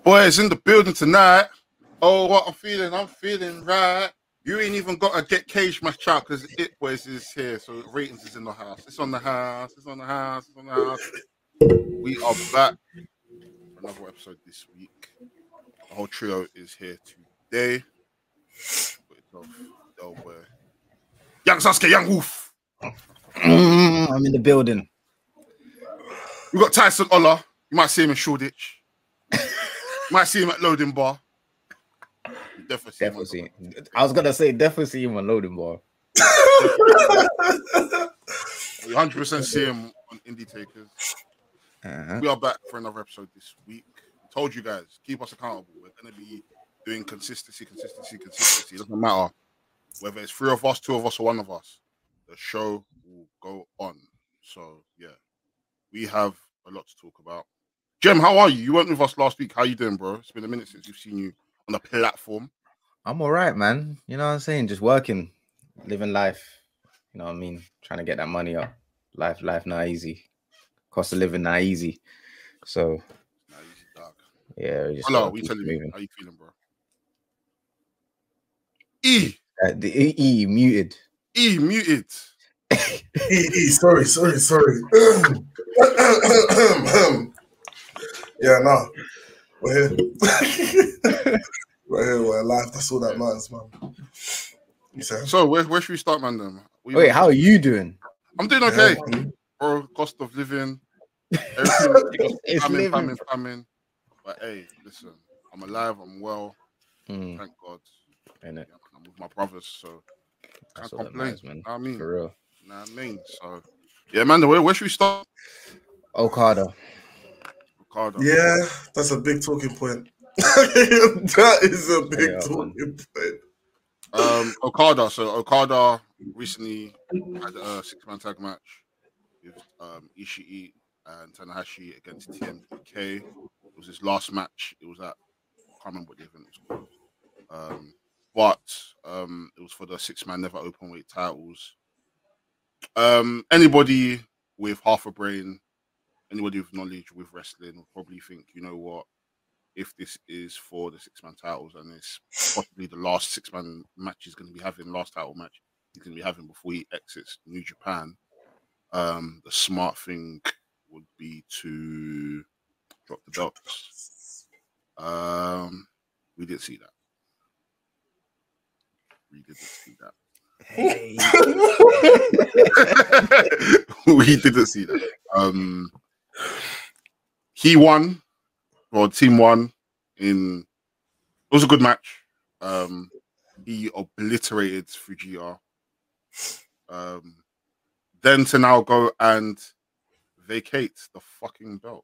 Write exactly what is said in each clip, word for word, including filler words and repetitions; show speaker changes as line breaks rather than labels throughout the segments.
Boys in the building tonight. Oh, what I'm feeling, I'm feeling right. You ain't even got to get Cage match out because It Boys is here. So ratings is in the house. It's on the house. It's on the house. It's on the house. We are back for another episode this week. The whole trio is here today. Oh boy, Young Sasuke, Young Wolf.
Mm, I'm in the building.
We got Tyson Ola. You might see him in Shoreditch. You might see him at Loading Bar. You definitely see
definitely
him.
See him. I was gonna say definitely see him on Loading Bar.
You one hundred percent see him on Indie Takers. Uh-huh. We are back for another episode this week. I told you guys, keep us accountable. We're gonna be doing consistency, consistency, consistency. It doesn't matter whether it's three of us, two of us, or one of us. The show will go on. So yeah, we have a lot to talk about. Jem, how are you? You weren't with us last week. How you doing, bro? It's been a minute since we've seen you on the platform.
I'm all right, man. You know what I'm saying? Just working, living life. You know what I mean? Trying to get that money up. Life, life not easy. Cost of living not easy. So,
not easy, dog.
Yeah. Just
Hello, we telling you. How you feeling, bro? E.
Uh, the E, E muted.
E muted.
E, E, sorry, sorry, sorry. Yeah, no. We're here. We're here, we're alive. That's all that matters, man. You say?
So, where, where should we start, man? Then?
Wait, how are you doing?
I'm doing okay. Yeah, bro, cost of living. Everything.
It's
coming,
living.
coming, coming. But hey, listen, I'm alive, I'm well.
Mm.
Thank God.
Ain't it?
I'm with my brothers, so
That's
can't complain.
Matters, man.
I mean,
for real.
Nah, I mean, so yeah, man. Where, where should we start?
Okada.
Okada.
Yeah, that's a big talking point. That is a big
Yeah,
talking
man.
point.
Um, Okada. So Okada recently had a six-man tag match with um, Ishii and Tanahashi against T M D K. It was his last match. It was at I can't remember what the event was called. Um, but um, it was for the six-man never open weight titles. Um, anybody with half a brain, anybody with knowledge with wrestling will probably think, you know what, if this is for the six-man titles and it's possibly the last six-man match he's going to be having, last title match he's going to be having before he exits New Japan, um, the smart thing would be to drop the belts. Um, we didn't see that. We didn't see that.
Hey.
We didn't see that. Um, he won, or team won. In it was a good match. Um, he obliterated Fujiwara. Um, then to now go and vacate the fucking belts.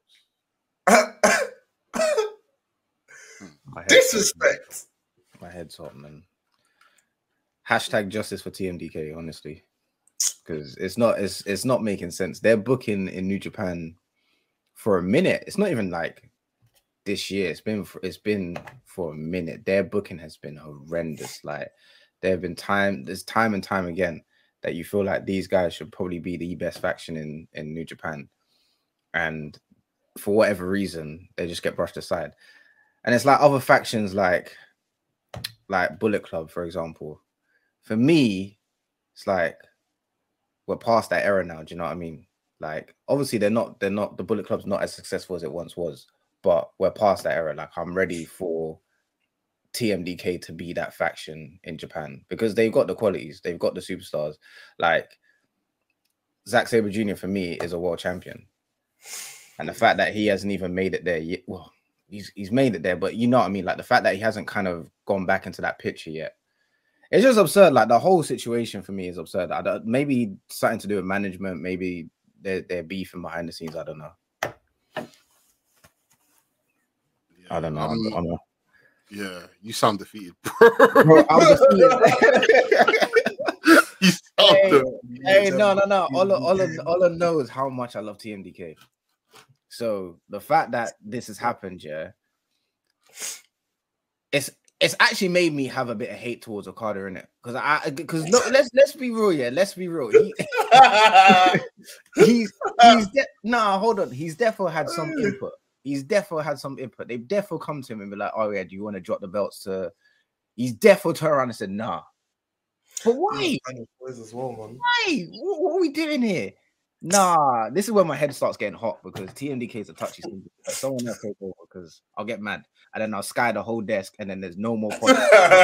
My head's
Disrespect.
hot, My head's hot, man. Hashtag justice for T M D K, honestly, because it's not it's it's not making sense. They're booking in New Japan for a minute. It's not even like this year. It's been for, it's been for a minute. Their booking has been horrendous. Like there have been time. There's time and time again that you feel like these guys should probably be the best faction in in New Japan, and for whatever reason they just get brushed aside. And it's like other factions, like like Bullet Club, for example. For me, it's like we're past that era now. Do you know what I mean? Like, obviously, they're not, they're not, the Bullet Club's not as successful as it once was, but we're past that era. Like, I'm ready for T M D K to be that faction in Japan because they've got the qualities, they've got the superstars. Like, Zack Sabre Junior for me is a world champion. And the fact that he hasn't even made it there yet, well, he's he's made it there, but you know what I mean? Like, the fact that he hasn't kind of gone back into that picture yet. It's just absurd. Like the whole situation for me is absurd. I don't, maybe something to do with management. Maybe they're, they're beefing behind the scenes. I don't know.
Yeah,
I don't know.
Um,
I'm, I'm,
yeah, you sound defeated, bro.
bro, I'm defeated.
You sound
hey,
defeated.
hey, no, no, no. All, I- all, I- all I know is how much I love T M D K. So the fact that this has happened, yeah, it's it's actually made me have a bit of hate towards Okada in it because I because look, let's let's be real, yeah, let's be real. He, he's he's de- nah, hold on, he's definitely had some input He's definitely had some input. They've definitely come to him and be like, "Oh yeah, do you want to drop the belts to?" He's definitely turned around and said, "Nah." But why?
As well, man.
Why? What, what are we doing here? Nah, this is where my head starts getting hot because T M D K is a touchy subject. Like, someone else take over because I'll get mad and then I'll sky the whole desk and then there's no more point.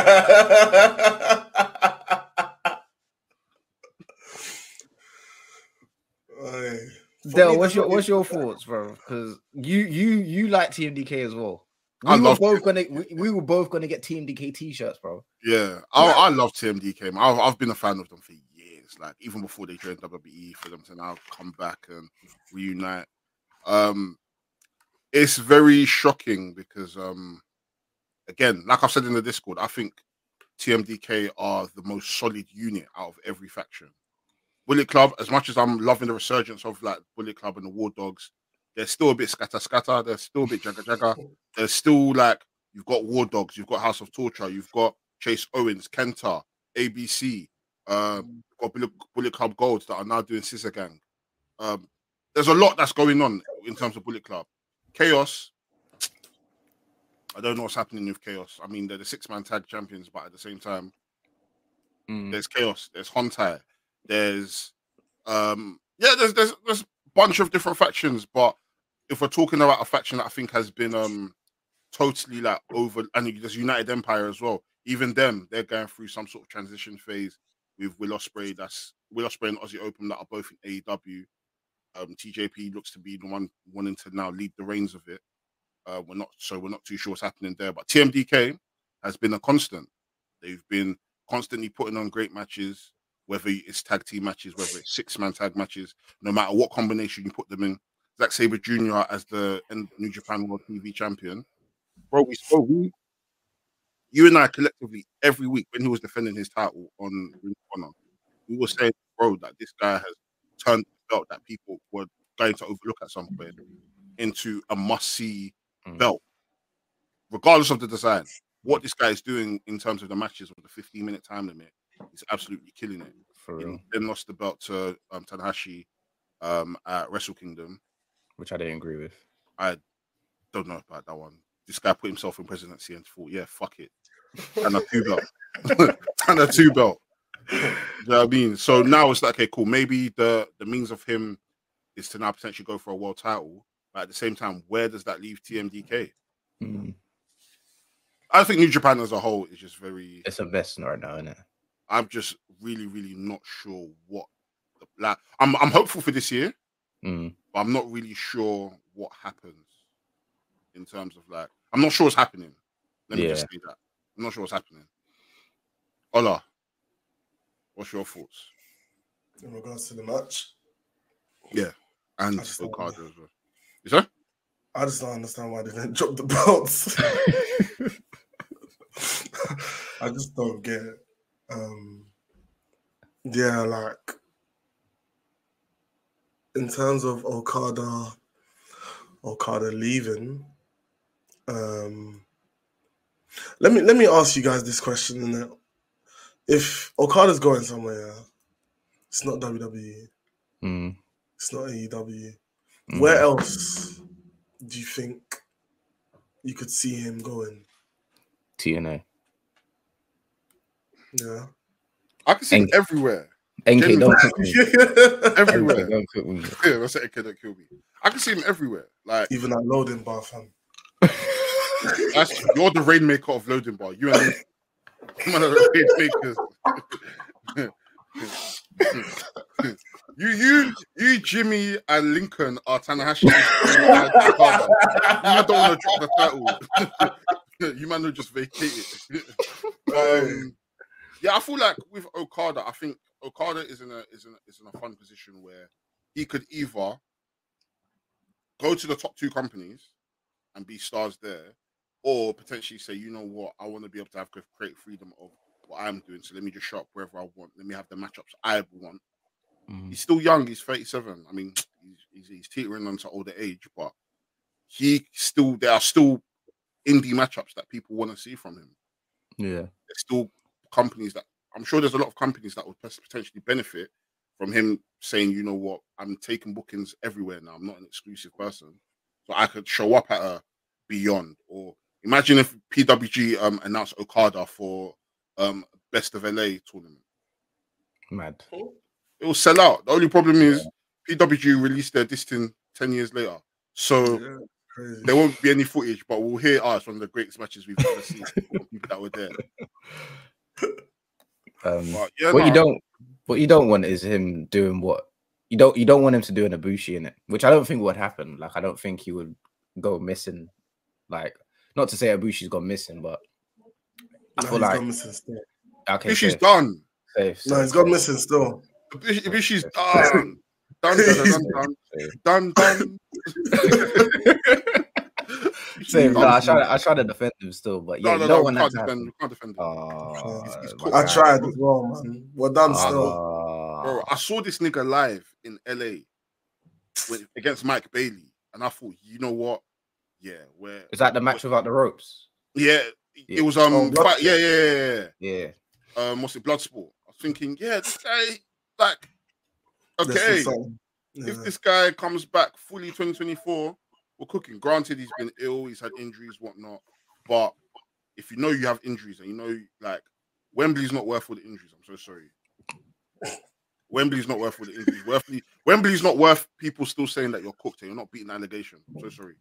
Del, what's your what's your thoughts, bro? Because you you you like T M D K as well. We
I
were
love
both gonna we, we were both gonna get T M D K t-shirts, bro.
Yeah, I, I love T M D K. Man. I've I've been a fan of them for years. Like even before they joined W W E, for them to now come back and reunite. Um, it's very shocking because um, again, like I've said in the Discord, I think T M D K are the most solid unit out of every faction. Bullet Club, as much as I'm loving the resurgence of like Bullet Club and the War Dogs, they're still a bit scatter scatter. They're still a bit jagga jagga. They're still like, you've got War Dogs, you've got House of Torture, you've got Chase Owens, Kenta, A B C, um, you've got Bullet, Bullet Club Golds that are now doing Scissor Gang. Um, there's a lot that's going on in terms of Bullet Club. Chaos, I don't know what's happening with Chaos. I mean, they're the six-man tag champions, but at the same time, mm. there's Chaos, there's Hontai, there's um, yeah, there's there's there's a bunch of different factions. But if we're talking about a faction that I think has been um totally like over, and there's United Empire as well. Even them, they're going through some sort of transition phase with Will Ospreay. That's Will Ospreay and Aussie Open that are both in A E W. Um, T J P looks to be the one wanting to now lead the reins of it. Uh, we're not so we're not too sure what's happening there. But T M D K has been a constant. They've been constantly putting on great matches, whether it's tag team matches, whether it's six-man tag matches, no matter what combination you put them in. Zack Sabre Junior as the New Japan World T V champion. Bro, we spoke. We, you and I collectively every week when he was defending his title on Ring of Honor, we were saying, bro, that this guy has turned the belt that people were going to overlook at some point into a must-see mm. belt, regardless of the design. What this guy is doing in terms of the matches with the fifteen-minute time limit is absolutely killing it.
For real.
He then lost the belt to um, Tanahashi um, at Wrestle Kingdom,
which I didn't agree with.
I don't know about that one. This guy put himself in presidency and thought, yeah, fuck it. And a two belt. and a two belt. You know what I mean? So now it's like, okay, cool. Maybe the, the means of him is to now potentially go for a world title. But at the same time, where does that leave T M D K?
Mm.
I think New Japan as a whole is just very...
It's a mess right now, isn't it?
I'm just really, really not sure what... Like, I'm, I'm hopeful for this year,
mm.
but I'm not really sure what happens in terms of like... I'm not sure what's happening. Let me yeah. just say that. I'm not sure what's happening. Ola, what's your thoughts?
In regards to the match?
Yeah, and Okada as well. Is that?
I just don't understand why they didn't drop the belts. I just don't get it. Um, yeah, like in terms of Okada, Okada leaving. Um, let me let me ask you guys this question: innit? If Okada's going somewhere, it's not W W E,
mm.
it's not A E W.
Mm.
Where else do you think you could see him going?
T N A.
Yeah,
I can see N- him everywhere.
N K don't cook me.
Everywhere.
Don't cook me.
Yeah, that's it. N K don't kill me. I can see him everywhere. Like
even at Loading Bar, fam.
That's, you're the rainmaker of Loading Bar. You and me, one of the rainmakers. you, you, you, Jimmy, and Lincoln are Tanahashi. You man don't want to drop the title. You man will just vacate it. um, yeah, I feel like with Okada, I think Okada is in a is in a, is in a fun position where he could either go to the top two companies and be stars there, or potentially say, you know what, I want to be able to have creative freedom of what I'm doing, so let me just show up wherever I want. Let me have the matchups I want.
Mm.
He's still young. He's thirty-seven. I mean, he's, he's, he's teetering onto older age, but he still there are still indie matchups that people want to see from him.
Yeah,
there's still companies that I'm sure there's a lot of companies that would potentially benefit from him saying, you know what, I'm taking bookings everywhere now. I'm not an exclusive person. So so I could show up at a Beyond. Or imagine if P W G um announced Okada for um Best of L A tournament.
Mad.
It will sell out. The only problem is P W G released their distin ten years later, so
Yeah, crazy.
there won't be any footage. But we'll hear us one of the greatest matches we've ever seen. People that were there.
Um,
But, yeah,
what
no.
you don't, what you don't want is him doing what you don't. You don't want him to do an Ibushi in it, which I don't think would happen. Like I don't think he would go missing. Like not to say Ibushi's gone missing, but I
No,
feel
he's
like
gone missing still.
okay,
Ibushi's
safe,
done.
safe,
No,
safe,
he's gone
safe,
missing still.
Ibushi- Ibushi's done. Done, done, done, done,
safe.
done, done.
Safe. No,
Done.
I try. I try to defend him still, but yeah,
No, no,
you
no.
don't
We
want
can't
that to
defend.
happen.
We can't defend him.
Oh,
He's- he's
my
cooked.
I
God.
tried as well, man. We're done
Ah,
still.
Bro,
Oh,
I saw this nigga live in L A with, against Mike Bailey, and I thought, you know what? Yeah, where
is that the match without the ropes?
yeah,
Yeah.
it was um,
Oh, Blood-
fight, yeah, yeah, yeah,
Yeah.
yeah. Um, what's it, Bloodsport? I was thinking, yeah, this guy, like,
There's
okay,
still something. Yeah.
if this guy comes back fully twenty twenty-four, we're cooking. Granted, he's been ill, he's had injuries, whatnot, but if you know you have injuries and you know, like, Wembley's not worth all the injuries. I'm so sorry. Wembley's not worth all the injuries. Wembley, Wembley's not worth people still saying that you're cooked and you're not beating the allegation. I'm so sorry.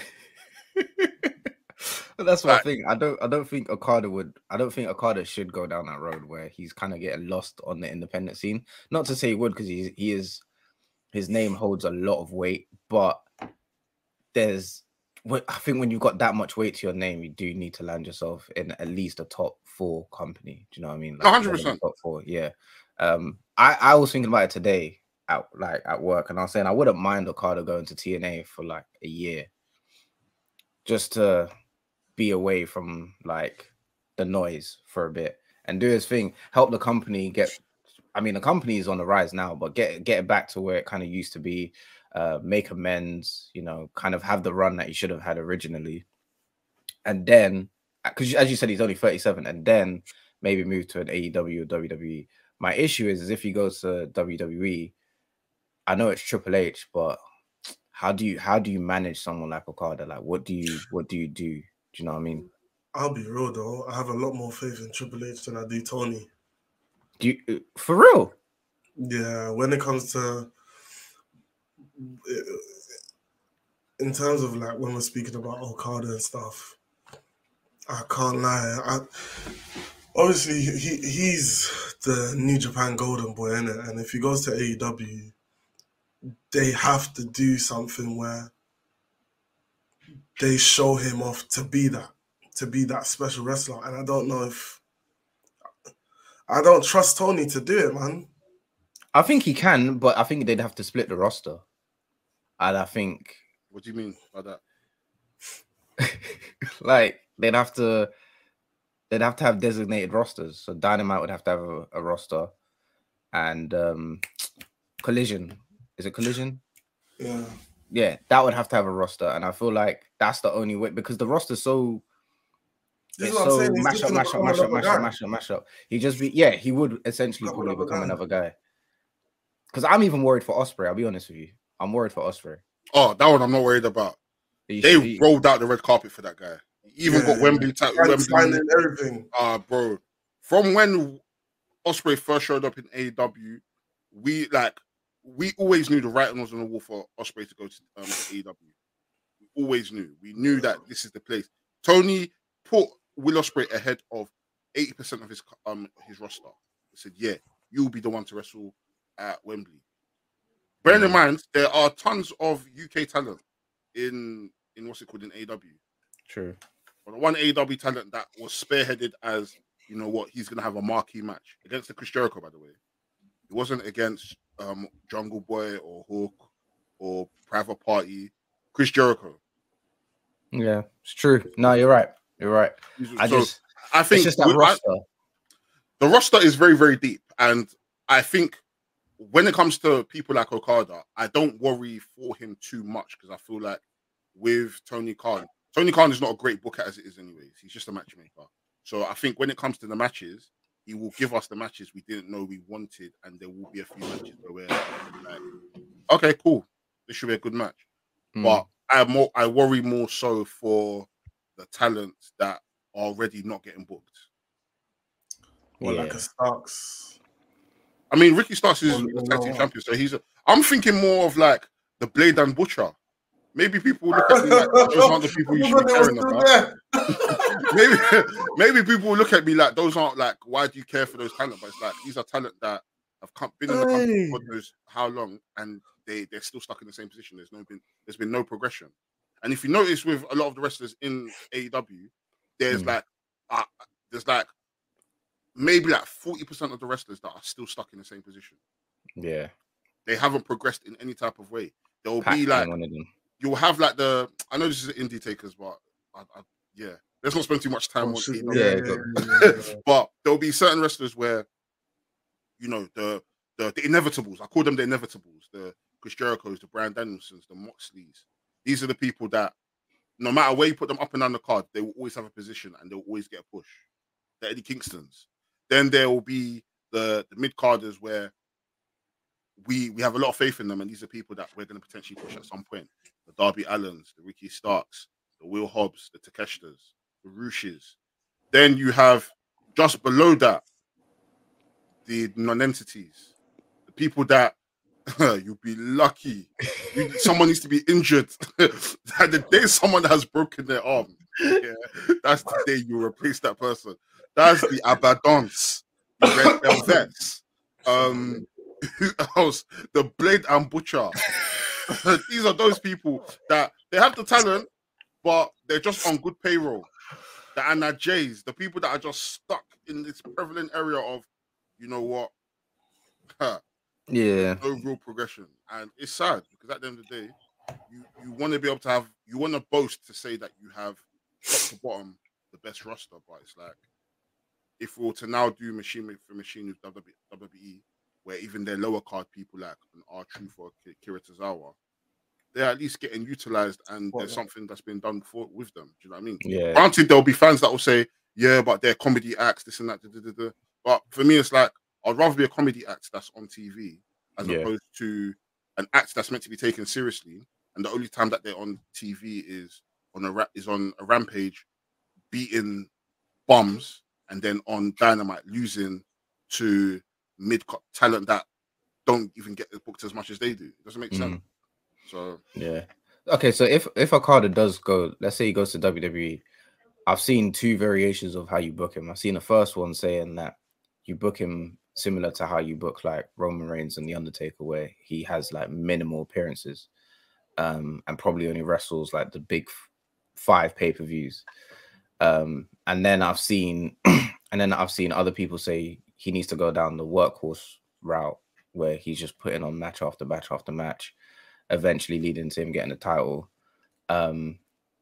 But that's what
Right.
I think. I don't. I don't think Okada would. I don't think Okada should go down that road where he's kind of getting lost on the independent scene. Not to say he would, because he he is. His name holds a lot of weight, but there's. I think when you've got that much weight to your name, you do need to land yourself in at least a top four company. Do you know what I mean?
one hundred percent.
Top four, yeah. Um, I I was thinking about it today at like at work, and I was saying I wouldn't mind Okada going to T N A for like a year, just to be away from like the noise for a bit and do his thing, help the company get. I mean, the company is on the rise now, but get get it back to where it kind of used to be. Uh, make amends, you know, kind of have the run that he should have had originally, and then because as you said, he's only thirty-seven, and then maybe move to an A E W or W W E. My issue is, is if he goes to W W E, I know it's Triple H, but how do you how do you manage someone like Okada? Like, what do you what do you do? Do you know what I mean?
I'll be real though. I have a lot more faith in Triple H than I do Tony.
Do you for real?
Yeah, when it comes to in terms of like when we're speaking about Okada and stuff, I can't lie. I, obviously, he he's the New Japan golden boy, innit? And if he goes to A E W, they have to do something where they show him off to be that, to be that special wrestler. And I don't know if I don't trust Tony to do it, man.
I think he can, but I think they'd have to split the roster. And I think,
What do you mean by that?
like, they'd have to, they'd have to have designated rosters. So Dynamite would have to have a, a roster, and um, Collision, is it Collision?
Yeah.
Yeah, that would have to have a roster, and I feel like that's the only way because the roster's so.
This is
It's
what I'm
so
saying. He's
mash
just
up,
gonna
mash up,
become
mash up,
another
mash up,
guy.
mash up, mash up. He just be yeah, he would essentially
Become
probably
another
become
guy.
another guy. Because I'm even worried for Osprey. I'll be honest with you. I'm worried for Osprey.
Oh, that one I'm not worried about.
He
They
should be-
rolled out the red carpet for that guy. He even
Yeah,
got
yeah.
Wembley. Ta-
Trying to
Wembley.
find in everything.
Uh, bro, from when Osprey first showed up in A E W, we like we always knew the writing was on the wall for Osprey to go to um, A E W. We always knew. We knew that this is the place. Tony put Will Ospreay ahead of eighty percent of his um his roster. He said, "Yeah, you'll be the one to wrestle at Wembley." Bearing in
Mm.
mind, there are tons of U K talent in in what's it called in A E W.
True.
But the one A E W talent that was spearheaded as, you know what, he's going to have a marquee match against the Chris Jericho, by the way. It wasn't against um, Jungle Boy or Hook or Private Party. Chris Jericho.
Yeah, it's true. No, you're right. You're right. I
So
just
I
it's
think
just that
we- I-
roster.
the roster is very, very deep. And I think when it comes to people like Okada, I don't worry for him too much because I feel like with Tony Khan, Tony Khan is not a great booker as it is anyways. He's just a matchmaker. So I think when it comes to the matches, he will give us the matches we didn't know we wanted, and there will be a few matches where we're like, okay, cool, this should be a good match.
Mm.
But I more I worry more so for the talent that are already not getting booked.
Well,
Yeah.
like a Starks.
I mean, Ricky Starks is
Oh,
the
no,
tag team
no.
champion, so he's. A, I'm thinking more of like the Blade and Butcher. Maybe people look at me like those aren't the people you should be caring about. maybe, maybe people will look at me like those aren't like. Why do you care for those talent? But it's like these are talent that have come, been in the company
Hey.
for God knows how long, and they they're still stuck in the same position. There's no been there's been no progression. And if you notice with a lot of the wrestlers in A E W, there's
Mm.
like uh, there's like maybe like forty percent of the wrestlers that are still stuck in the same position.
Yeah.
They haven't progressed in any type of way. There will
Pac
be
being
like
one of them.
you'll have like the I know this is indie takers, but I, I, yeah, let's not spend too much time
Oh,
on
shit,
it.
yeah,
Yeah,
yeah,
go-
yeah, yeah, yeah.
But there'll be certain wrestlers where you know the the, the inevitables. I call them the inevitables. The Chris Jerichos, the Bryan Danielsons, the Moxleys. These are the people that no matter where you put them up and down the card, they will always have a position and they'll always get a push. The Eddie Kingstons. Then there will be the, the mid carders where we we have a lot of faith in them, and these are people that we're going to potentially push at some point. The Darby Allens, the Ricky Starks, the Will Hobbs, the Takeshtas, the Rushes. Then you have just below that the non-entities, the people that you'll be lucky. You, someone needs to be injured. That the day someone has broken their arm, yeah, that's the day you replace that person. That's the Abadons, the Red Velvets. Um, who else? The Blade and Butcher. These are those people that they have the talent, but they're just on good payroll. The Anna Jays, the people that are just stuck in this prevalent area of, you know what?
Yeah.
No real progression, and it's sad because at the end of the day, you you want to be able to have, you want to boast to say that you have top to bottom the best roster, but it's like if we were to now do machine for machine with W W E, where even their lower card people like an R-Truth or Kira Tozawa, they're at least getting utilized, and there's something that's been done for with them. Do you know what I mean?
Yeah.
Granted, there'll be fans that will say, "Yeah, but they're comedy acts, this and that." Da, da, da, da. But for me, it's like I'd rather be a comedy act that's on T V as
Yeah.
opposed to an act that's meant to be taken seriously, and the only time that they're on T V is on a ra- is on a rampage, beating bums, and then on Dynamite losing to mid talent that don't even get booked as much as they do. It doesn't make
Mm.
sense. So
Yeah. Okay, so if if Okada does go, let's say he goes to W W E, I've seen two variations of how you book him. I've seen the first one saying that you book him similar to how you book like Roman Reigns and The Undertaker, where he has like minimal appearances, um, and probably only wrestles like the big f- five pay-per-views. Um, and then I've seen, and then I've seen other people say he needs to go down the workhorse route, where he's just putting on match after match after match, eventually leading to him getting the title. Um,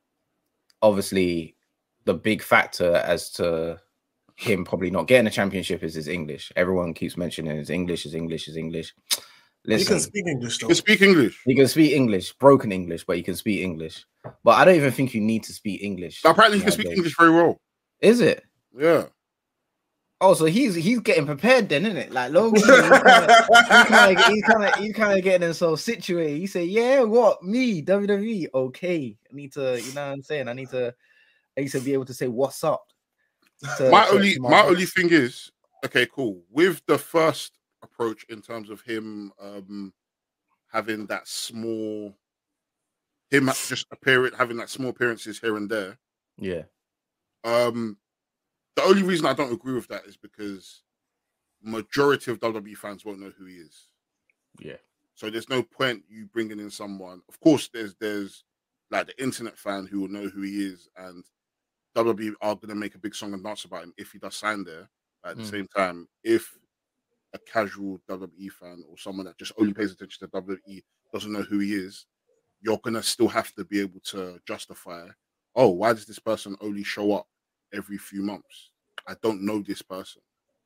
obviously, the big factor as to him probably not getting a championship is his English. Everyone keeps mentioning his English, his English, his English. Listen,
He can speak English, though.
you can speak English.
he can speak English, broken English, but he can speak English. But I don't even think you need to speak English.
But apparently, he can speak
nowadays.
English very well.
Is it?
Yeah.
Oh, so he's he's getting prepared then, isn't it? Like Logan, he's kind of he's kind of he's kind of getting himself situated. He say, "Yeah, what me W W E? Okay, I need to, you know what I'm saying? I need to, I need to be able to say what's up." to-
my
to-
only
to
my
boss.
only thing is, okay, cool. With the first approach in terms of him um having that small, him just appearing, having that small appearances here and there.
Yeah,
Um, the only reason I don't agree with that is because majority of W W E fans won't know who he is.
yeah,
So there's no point you bringing in someone. Of course, there's there's like the internet fan who will know who he is, and W W E are going to make a big song and dance about him if he does sign there. But at the
Mm.
same time, if a casual W W E fan or someone that just only pays attention to W W E doesn't know who he is, you're going to still have to be able to justify, oh, why does this person only show up every few months? I don't know this person.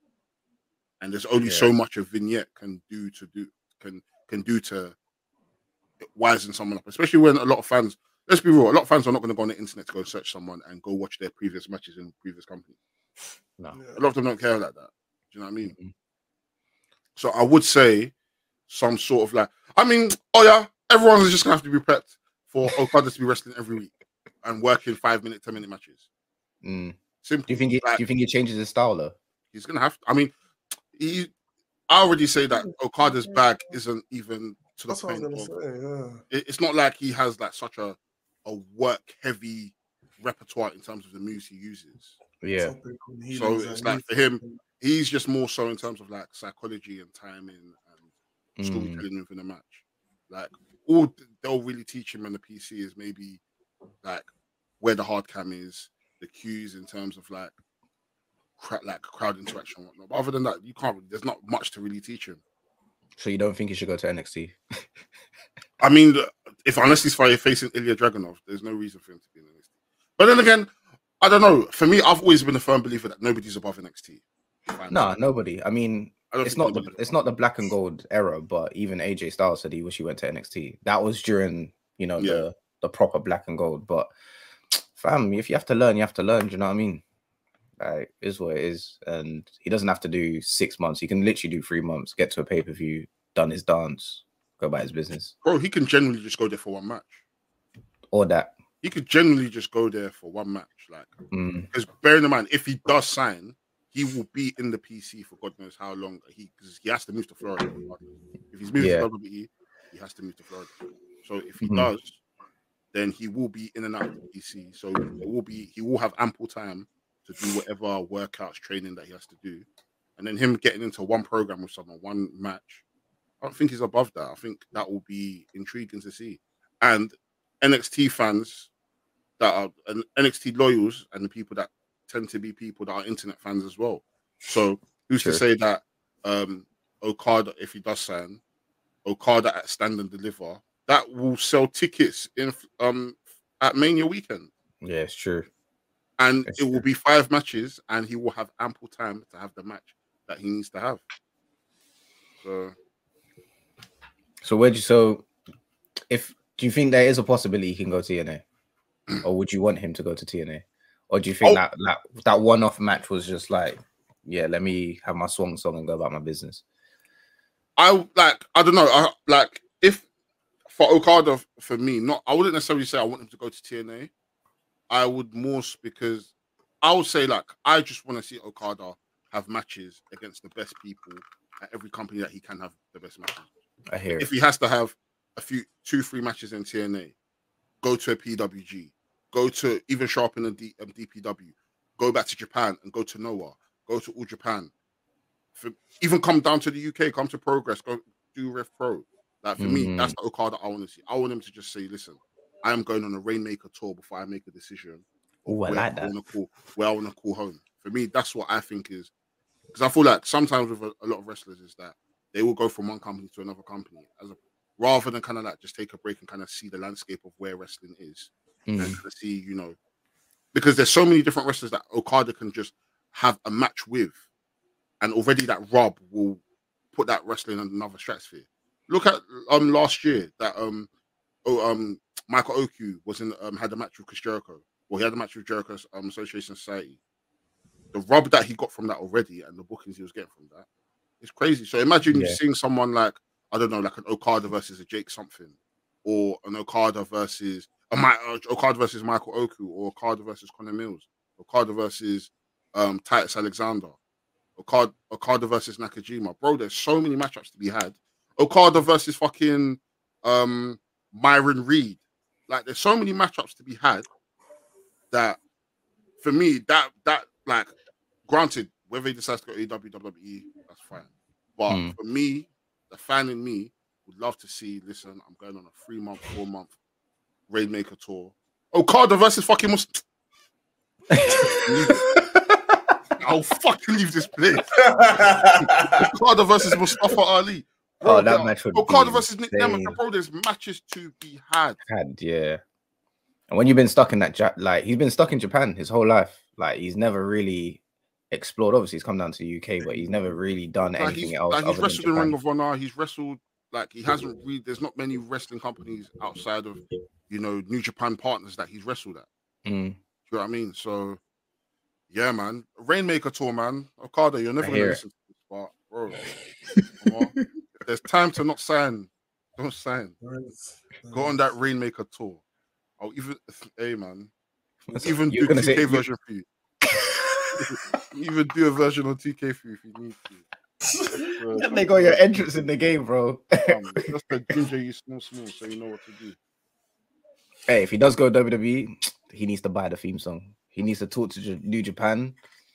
And there's only
Yeah.
so much a vignette can do to do can can do to wisen someone up, especially when a lot of fans, let's be real, a lot of fans are not going to go on the internet to go search someone and go watch their previous matches in previous companies.
no,
A lot of them don't care like that. Do you know what I mean?
Mhm.
So I would say some sort of like, I mean, oh yeah, everyone's just gonna have to be prepped for Okada to be wrestling every week and working five minute, ten minute matches.
Mm.
Simple.
Do you think? He,
like,
do you think he changes his style though?
He's gonna have. To, I mean, he. I already say that Okada's bag isn't even to the
That's what I
point
was
of.
gonna say. Yeah.
It, it's not like he has like such a a work heavy repertoire in terms of the moves he uses.
Yeah.
So it's like for him, he's just more so in terms of like psychology and timing and
Mm.
storytelling within a match. Like all they'll really teach him on the P C is maybe like where the hard cam is, the cues in terms of like cra- like crowd interaction and whatnot. But other than that, you can't. Really, there's not much to really teach him.
So you don't think he should go to N X T?
I mean, if unless he's facing Ilya Dragunov, there's no reason for him to be in N X T. But then again, I don't know. For me, I've always been a firm believer that nobody's above N X T.
No, nobody. I mean,
I
it's not the it's not the black and gold era, but even A J Styles said he wish he went to N X T. That was during, you know,
Yeah.
the the proper black and gold. But fam, if you have to learn, you have to learn. Do you know what I mean? Like, it is what it is, and he doesn't have to do six months. He can literally do three months, get to a pay per view, done his dance, go about his business.
Bro, he can generally just go there for one match.
Or that.
He could generally just go there for one match. Like, because
mm.
bearing in mind, if he does sign, he will be in the P C for God knows how long. He because he has to move to Florida. If he's moving
yeah.
to W W E, he has to move to Florida. So if he
mm.
does, then he will be in and out of the P C. So it will be he will have ample time to do whatever workouts, training that he has to do. And then him getting into one program with someone, one match, I don't think he's above that. I think that will be intriguing to see. And N X T fans that are and N X T loyals and the people that tend to be people that are internet fans as well. So who's
Sure.
to say that um, Okada, if he does sign, Okada at Stand and Deliver, that will sell tickets in um at Mania weekend.
Yeah, it's true.
And
That's
it will
true.
be five matches, and he will have ample time to have the match that he needs to have. So,
So where do you, so if do you think there is a possibility he can go to T N A, or would you want him to go to T N A, or do you think
Oh.
that that that one off match was just like, yeah, let me have my swan song and go about my business?
I like I don't know. I, like if for Okada, for me, not I wouldn't necessarily say I want him to go to T N A. I would more s- because I would say like I just want to see Okada have matches against the best people at every company that he can have the best matches.
I hear
If
it.
he has to have a few two, three matches in T N A, go to a P W G, go to even show up in a D, um, D P W, go back to Japan and go to Noah, go to All Japan. For, even come down to the U K, come to Progress, go do Rev Pro. Like for me,
Mhm.
that's the Okada I want to see. I want him to just say, listen, I am going on a Rainmaker tour before I make a decision. of
Ooh, I
where
like that.
want to call where I want to call home. For me, that's what I think is because I feel like sometimes with a, a lot of wrestlers is that they will go from one company to another company as a rather than kind of like just take a break and kind of see the landscape of where wrestling is
Mm.
and kind of see, you know, because there's so many different wrestlers that Okada can just have a match with, and already that rub will put that wrestling in another stratosphere. Look at um last year that um oh um Michael Oku was in um had a match with Chris Jericho. Well, he had a match with Jericho's um Association Society. The rub that he got from that already and the bookings he was getting from that is crazy. So imagine
Yeah.
seeing someone like I don't know, like an Okada versus a Jake something, or an Okada versus a My, uh, Okada versus Michael Oku, or Okada versus Conor Mills, Okada versus um Titus Alexander, Okada, Okada versus Nakajima. Bro, there's so many matchups to be had. Okada versus fucking um Myron Reed. Like, there's so many matchups to be had that for me, that that like granted, whether he decides to go to W W E, that's fine. But
Mm.
for me, the fan in me would love to see, listen, I'm going on a three month, four month Rainmaker tour. Okada versus fucking Mus- I'll fucking leave this place. Okada versus Mustafa Ali. Bro,
Oh, that
there-
match would
Okada
be
versus Nick
insane.
Nemeth. Bro, there's matches to be had.
Had, yeah. And when you've been stuck in that, ja- like he's been stuck in Japan his whole life. Like he's never really explored. Obviously, he's come down to the U K, but he's never really done
Like
anything
he's,
else
like he's
other than
wrestled in Ring
Japan.
of Honor. He's wrestled like he hasn't really. There's not many wrestling companies outside of, you know, New Japan partners that he's wrestled at.
Mm.
Do you know what I mean? So, yeah, man, Rainmaker tour, man. Okada, you're never
I
gonna
hear it.
listen to this, but bro, come on. There's time to not sign Don't sign.
There is, there
Go on
is.
that Rainmaker tour. I'll even, hey man,
What's
even
up? You're
do
gonna
two
say
K
you-
version for you. Even do a version on two K for you if you need to. Bro,
They got your entrance in the game, bro.
um, just to ginger you small, small, so you know what to do.
Hey, if he does go W W E, he needs to buy the theme song. He needs to talk to J- New Japan.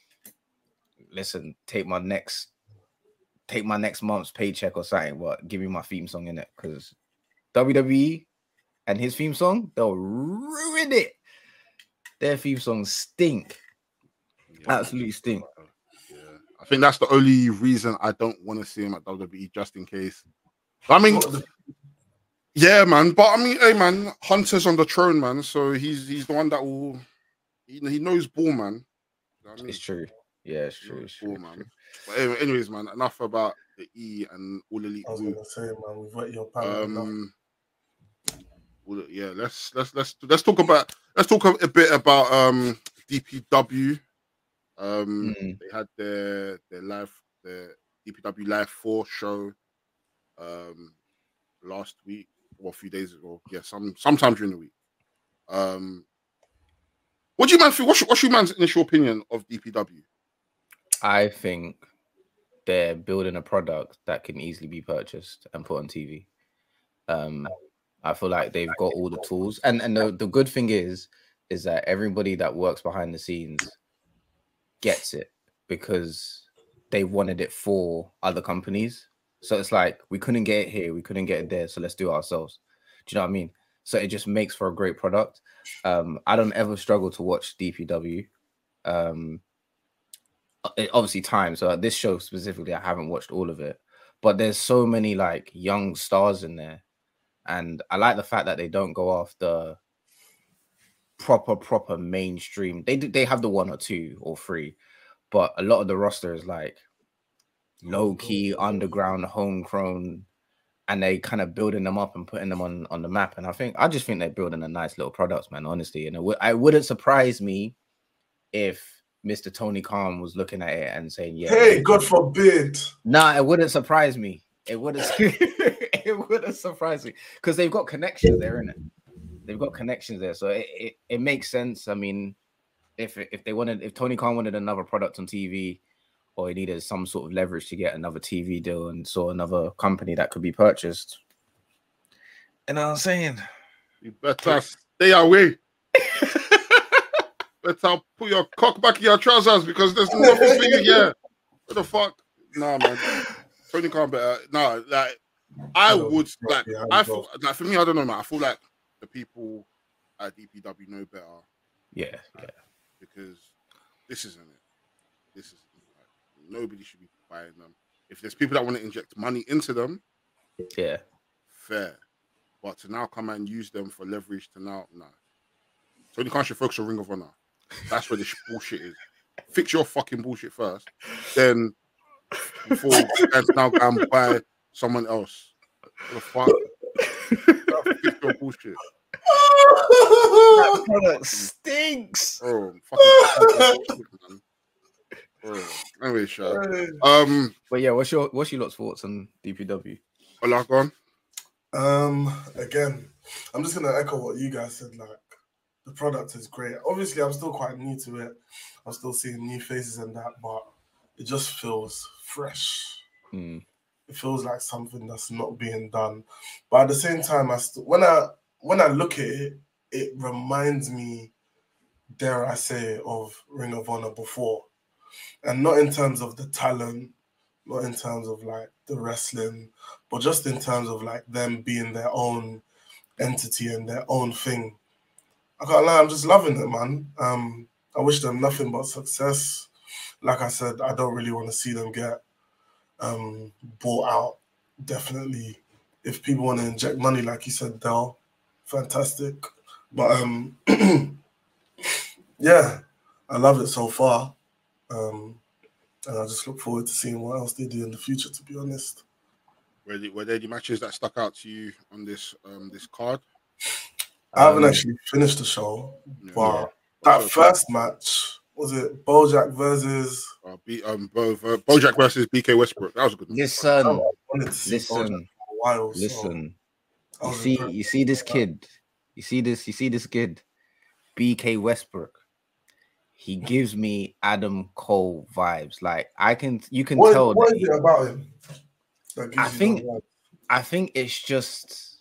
Listen, take my next, take my next month's paycheck or something. But give me my theme song in it, because W W E and his theme song, they'll ruin it. Their theme songs stink.
Yeah,
Absolutely stink.
yeah. I think that's the only reason I don't want to see him at W W E, just in case. I mean,
What the-
yeah, man. But I mean, hey, man, Hunter's on the throne, man. So he's he's the one that will. He, he knows ball, man. You know what I mean?
It's true. Yeah, it's
He
true.
knows
It's
ball,
true.
man.
It's true.
But anyway, anyways, man. Enough about the E and all elite
I was
group.
gonna say, man, we've wet your palate enough.
Um, well, yeah, let's let's let's let's talk about let's talk a, a bit about um D P W. Um,
Mm.
they had their their live their D P W Live Four show um last week or a few days ago. Yeah, some sometime during the week. Um, what do you man feel? What's your, what's your man's initial opinion of D P W?
I think they're building a product that can easily be purchased and put on T V. Um, I feel like they've got all the tools, and and the, the good thing is, is that everybody that works behind the scenes gets it because they wanted it for other companies. So it's like we couldn't get it here, we couldn't get it there, so let's do it ourselves. Do you know what I mean? So it just makes for a great product. Um, I don't ever struggle to watch D P W. Um, it, obviously time. So at this show specifically, I haven't watched all of it, but there's so many like young stars in there, and I like the fact that they don't go after proper proper mainstream. They do, they have the one or two or three, but a lot of the roster is like low key, underground, homegrown, and they kind of building them up and putting them on on the map. And I think I just think they're building a nice little product, man. Honestly, and it, w- it wouldn't surprise me if Mister Tony Khan was looking at it and saying, "Yeah,
Hey, God forbid.
nah," it wouldn't surprise me. It wouldn't. It wouldn't surprise me because they've got connections there, innit? They've got connections there, so it, it, it makes sense. I mean, if if they wanted, if Tony Khan wanted another product on T V, or he needed some sort of leverage to get another T V deal and saw another company that could be purchased, you know what I'm saying?
You better stay away. Better put your cock back in your trousers because there's nothing for you here. What the fuck? Nah, man. Tony Khan better. Nah, like I
I don't
would
know,
like.
yeah,
I
I'm
feel like for me, I don't know, man. I feel like the people at D P W know better
Yeah, yeah.
because this isn't it. This is like, nobody should be buying them. If there's people that want to inject money into them,
Yeah.
fair. But to now come and use them for leverage to now, nah. Tony Khan should focus on Ring of Honor. That's where this bullshit is. Fix your fucking bullshit first, then before and now go and buy someone else. What the fuck? Fix your bullshit.
That product stinks.
Bro, fucking bullshit, man. Bro. Anyway, sure. Um,
But yeah, what's your what's your lot's thoughts on D P W?
Ola, go on.
Um, again, I'm just gonna echo what you guys said. Like, the product is great. Obviously, I'm still quite new to it. I'm still seeing new faces and that, but it just feels fresh.
Hmm.
It feels like something that's not being done. But at the same time, I st- when I when I look at it, it reminds me, dare I say, of Ring of Honor before, and not in terms of the talent, not in terms of like the wrestling, but just in terms of like them being their own entity and their own thing. I can't lie, I'm just loving it, man. Um, I wish them nothing but success. Like I said, I don't really want to see them get um, bought out. Definitely, if people want to inject money, like you said, Del, fantastic. But um, yeah, I love it so far. Um, and I just look forward to seeing what else they do in the future, to be honest.
Were there, were there any matches that stuck out to you on this um this card?
I haven't
Um,
actually finished the show,
Yeah.
but that
So,
first match, was it Bojack versus...
uh, B, um, both uh, Bojack versus B K Westbrook. That was a good one.
Listen,
I wanted to see Bojack
listen,
for a while. So.
listen.
I
You
was
see,
impressed.
you see this kid. You see this. You see this kid, B K Westbrook. He gives me Adam Cole vibes. Like I can, you can
What,
tell
what
that.
is
He,
it about him that gives
I
you
think,
that vibe?
I think it's just,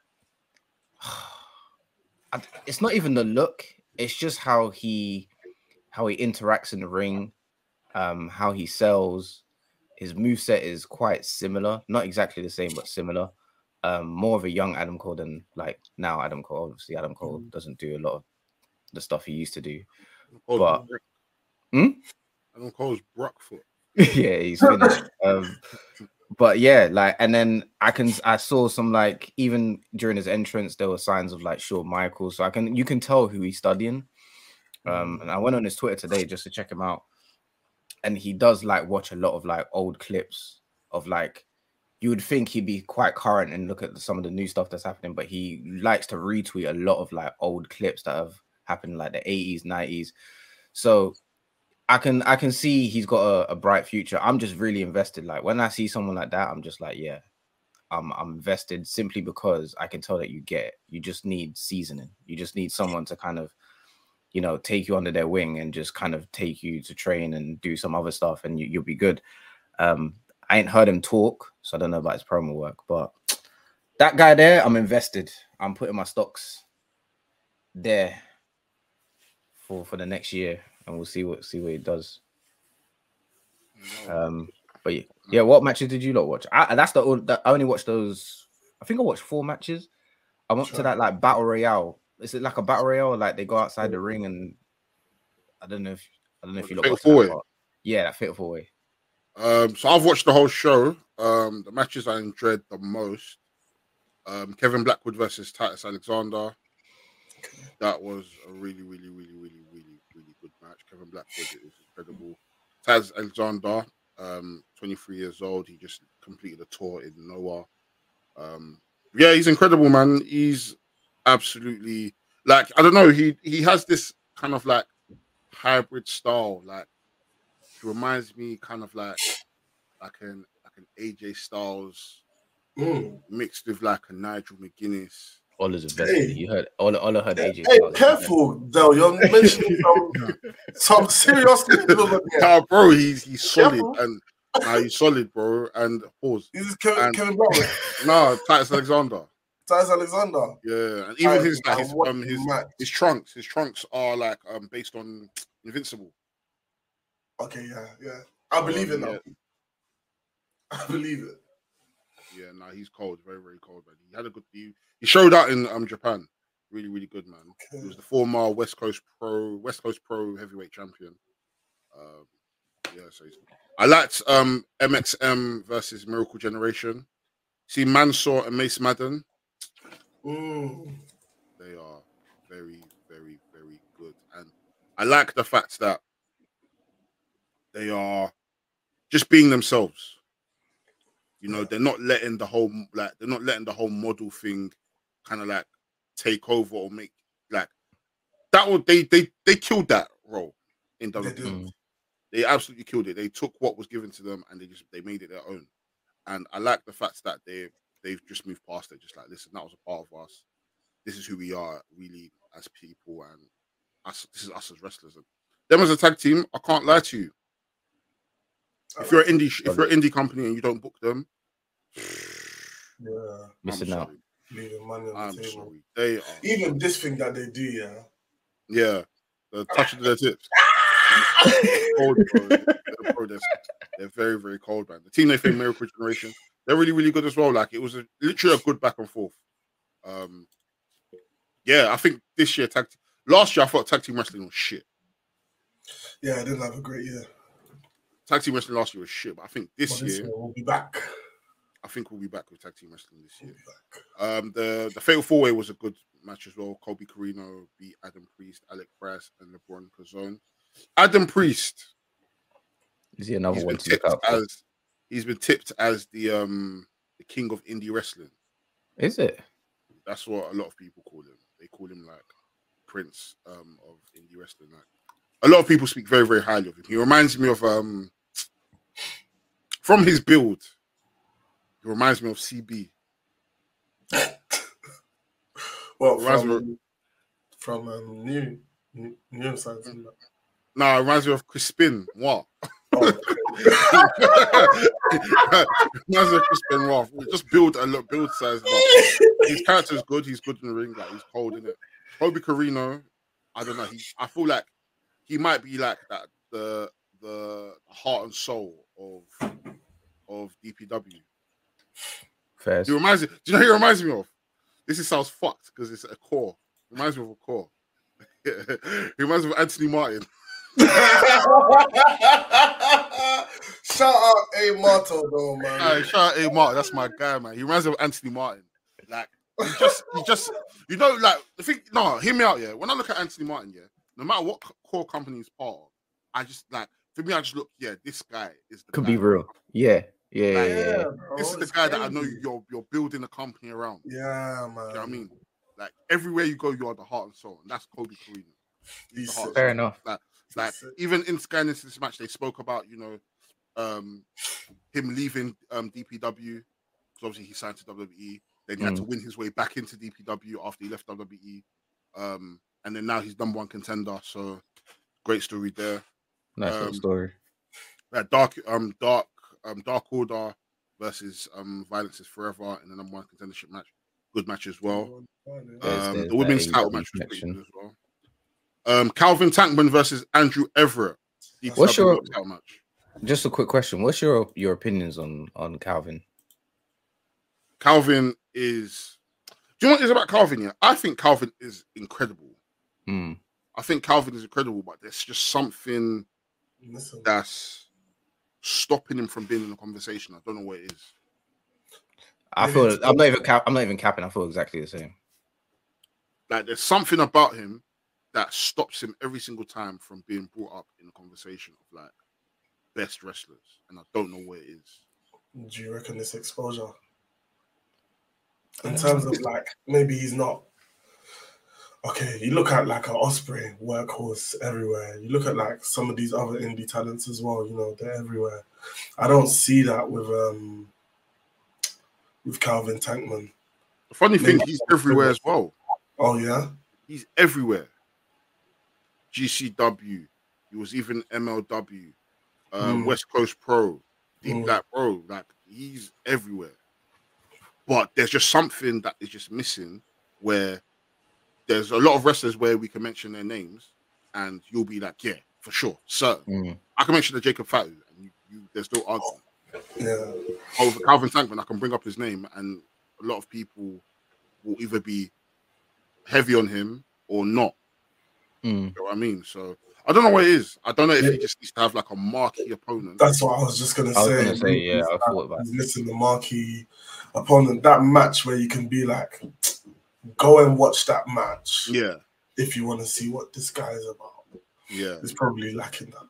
it's not even the look. It's just how he, how he interacts in the ring, um, how he sells. His moveset is quite similar, not exactly the same, but similar. Um, more of a young Adam Cole than like now Adam Cole. Obviously, Adam Cole
Mm.
doesn't do a lot of the stuff he used to do.
Cole's
But
Brock.
hmm?
Adam Cole's Brockfoot.
Yeah, he's finished. um, but yeah, like, and then I can I saw some like even during his entrance there were signs of like Shawn Michaels, so I can you can tell who he's studying. Um, and I went on his Twitter today just to check him out, and he does like watch a lot of like old clips of like you would think he'd be quite current and look at some of the new stuff that's happening, but he likes to retweet a lot of like old clips that have happened in like the eighties, nineties. So I can I can see he's got a, a bright future. I'm just really invested. Like when I see someone like that, I'm just like, yeah, I'm I'm invested simply because I can tell that you get it. You just need seasoning. You just need someone to kind of, you know, take you under their wing and just kind of take you to train and do some other stuff, and you, you'll be good. Um, I ain't heard him talk, so I don't know about his promo work, but that guy there, I'm invested. I'm putting my stocks there for for the next year, and we'll see what see what he does. Um, but yeah, yeah, what matches did you lot watch? I, that's the that, I only watched those. I think I watched four matches. I went
Sure.
to that like battle royale. Is it like a battle royale? Like they go outside the ring and I don't know if I don't know if you lot got to that part. Yeah, that fatal four way.
Um, so I've watched the whole show. Um, the matches I enjoyed the most. Um, Kevin Blackwood versus Titus Alexander. That was a really, really, really, really, really, really good match. Kevin Blackwood is incredible. Titus Alexander, um, twenty-three years old. He just completed a tour in Noah. Um, yeah, he's incredible, man. He's absolutely like I don't know. He he has this kind of like hybrid style. Like he reminds me kind of like like an like an A J Styles
Mm.
mixed with like a Nigel McGuinness.
Ola's invested.
Hey.
You heard Ola Ola heard A J.
Hey,
Styles.
careful, Del. You're mentioning some, some serious things over there.
Nah, bro, he's he's solid
Careful.
and nah, he's solid, bro. And pause.
This is Kevin,
And-
Kevin Brown.
Nah, Titus Alexander.
Titus Alexander.
Yeah, and even
I-
his like
I
his
watched
um
the
his
match.
his trunks, his trunks are like um based on Invincible.
Okay, yeah, yeah. I believe it
Um,
now.
yeah.
I believe it.
Yeah, nah, he's cold, very, very cold, man. He had a good he, he showed out in um Japan. Really, really good, man. He
Okay.
was the former West Coast Pro, West Coast Pro heavyweight champion. Um, yeah, so he's, I liked um M X M versus Miracle Generation. See Mansoor and Mace Madden.
Mm.
They are very, very, very good, and I like the fact that they are just being themselves. You know, they're not letting the whole like they're not letting the whole model thing kind of like take over or make like that. Would they they they killed that role in
They
W W E.
do.
They absolutely killed it. They took what was given to them and they just they made it their own. And I like the fact that they they've just moved past it. Just like, listen, that was a part of us. This is who we are, really, as people, and us. This is us as wrestlers. And them as a tag team, I can't lie to you. If you're an indie, if you're an indie company and you don't book them,
Yeah,
Missing
I'm
out.
sorry.
leaving money on
I'm
the table.
sorry. They are
Even this thing that they do, yeah.
yeah, the touch of their tips. Cold, bro. They're, bro, they're, they're very, very cold, man. The team they think Miracle Generation, they're really, really good as well. Like it was a, literally a good back and forth. Um, yeah, I think this year tag. Last year I thought tag team wrestling was shit.
Yeah, I didn't have a great year.
Tag team wrestling last year was shit, but I think this,
But this
year,
year we'll be back.
I think we'll be back with tag team wrestling this
We'll
year.
be back.
Um, the the Fatal Four Way was a good match as well. Colby Carino beat Adam Priest, Alec Price, and LeBron Cazone. Adam Priest.
Is he another
He's
one
been
to look
tipped
out for?
as he's been tipped as the um the king of indie wrestling.
Is it?
That's what a lot of people call him. They call him like Prince um of indie wrestling. Like a lot of people speak very, very highly of him. He reminds me of um from his build. He reminds me of C B.
What
Reminds me of-
from from um, new new new sides? and that?
Nah, it reminds me of Crispin. What?
Oh,
reminds me of Crispin. What? Just build a look, build size. But his character is good. He's good in the ring. Like he's cold in it. Kobe Carino, I don't know. He, I feel like he might be like that. The the heart and soul of of D P W.
First.
He reminds me. Do you know who he reminds me of? This is sounds fucked because it's a core. He reminds me of a core. He reminds me of Anthony Martin.
Shout out A Marto though, man.
Hey, shout out A Martin. That's my guy, man. He reminds me of Anthony Martin. Like he just, he just, you know, like the thing. No, hear me out, yeah. When I look at Anthony Martin, yeah, no matter what core company he's part of, I just like for me, I just look, yeah, this guy is the
Could
guy.
be real. Yeah. Yeah,
Like,
yeah, yeah.
bro,
This is the
it's
guy that I know
crazy.
you're you're building a company around.
Yeah, man.
You know what I mean? Like everywhere you go, you are the heart and soul, and that's Kobe Carino. He's the heart and
Fair
soul.
enough.
Like, like
That's it.
even in Sky into this match, they spoke about you know um, him leaving um, D P W because obviously he signed to W W E. Then he had
Mm.
to win his way back into D P W after he left W W E, um, and then now he's number one contender. So great story there.
Nice little
Um,
story.
That dark, um, dark, um, Dark Order versus um, Violence is Forever in the number one contendership match. Good match as well.
There's-
Um,
there's
the women's
that
title
A E W
match was pretty
connection.
good as well. Um, Calvin Tankman versus Andrew Everett. D P W
What's your-
title match?
Just a quick question. What's your your opinions on on Calvin?
Calvin is. Do you know what it is about Calvin? Yeah, I think Calvin is incredible.
Hmm.
I think Calvin is incredible, but there's just something
Listen,
that's stopping him from being in the conversation. I don't know what it is.
I
Maybe
feel
it's-
I'm not even cap, I'm not even capping. I feel exactly the same.
Like there's something about him that stops him every single time from being brought up in the conversation of like best wrestlers, and I don't know what it is.
do you reckon this exposure? In terms of like, maybe he's not. Okay, you look at like an Osprey workhorse everywhere. You look at like some of these other indie talents as well. You know, they're everywhere. I don't see that with um with Calvin Tankman.
The funny thing,
Maybe-
he's everywhere as well.
Oh yeah,
He's everywhere. G C W. He was even M L W. Uh,
Mm.
West Coast Pro. Deep
Mm.
Black Pro. Like he's everywhere. But there's just something that is just missing where there's a lot of wrestlers where we can mention their names and you'll be like, yeah, for sure, certain.
Mm.
I can mention the Jacob Fatu and you, you, there's no argument.
yeah.
Over Calvin Tankman, I can bring up his name and a lot of people will either be heavy on him or not.
Mm.
You know what I mean? So I don't know what it is. I don't know if he just needs to have like a marquee opponent.
That's what I was just gonna
I was
say.
gonna say, yeah, I thought about
He's missing the marquee opponent. That match where you can be like, go and watch that match
Yeah,
if you want to see what this guy is about.
yeah,
It's probably lacking that.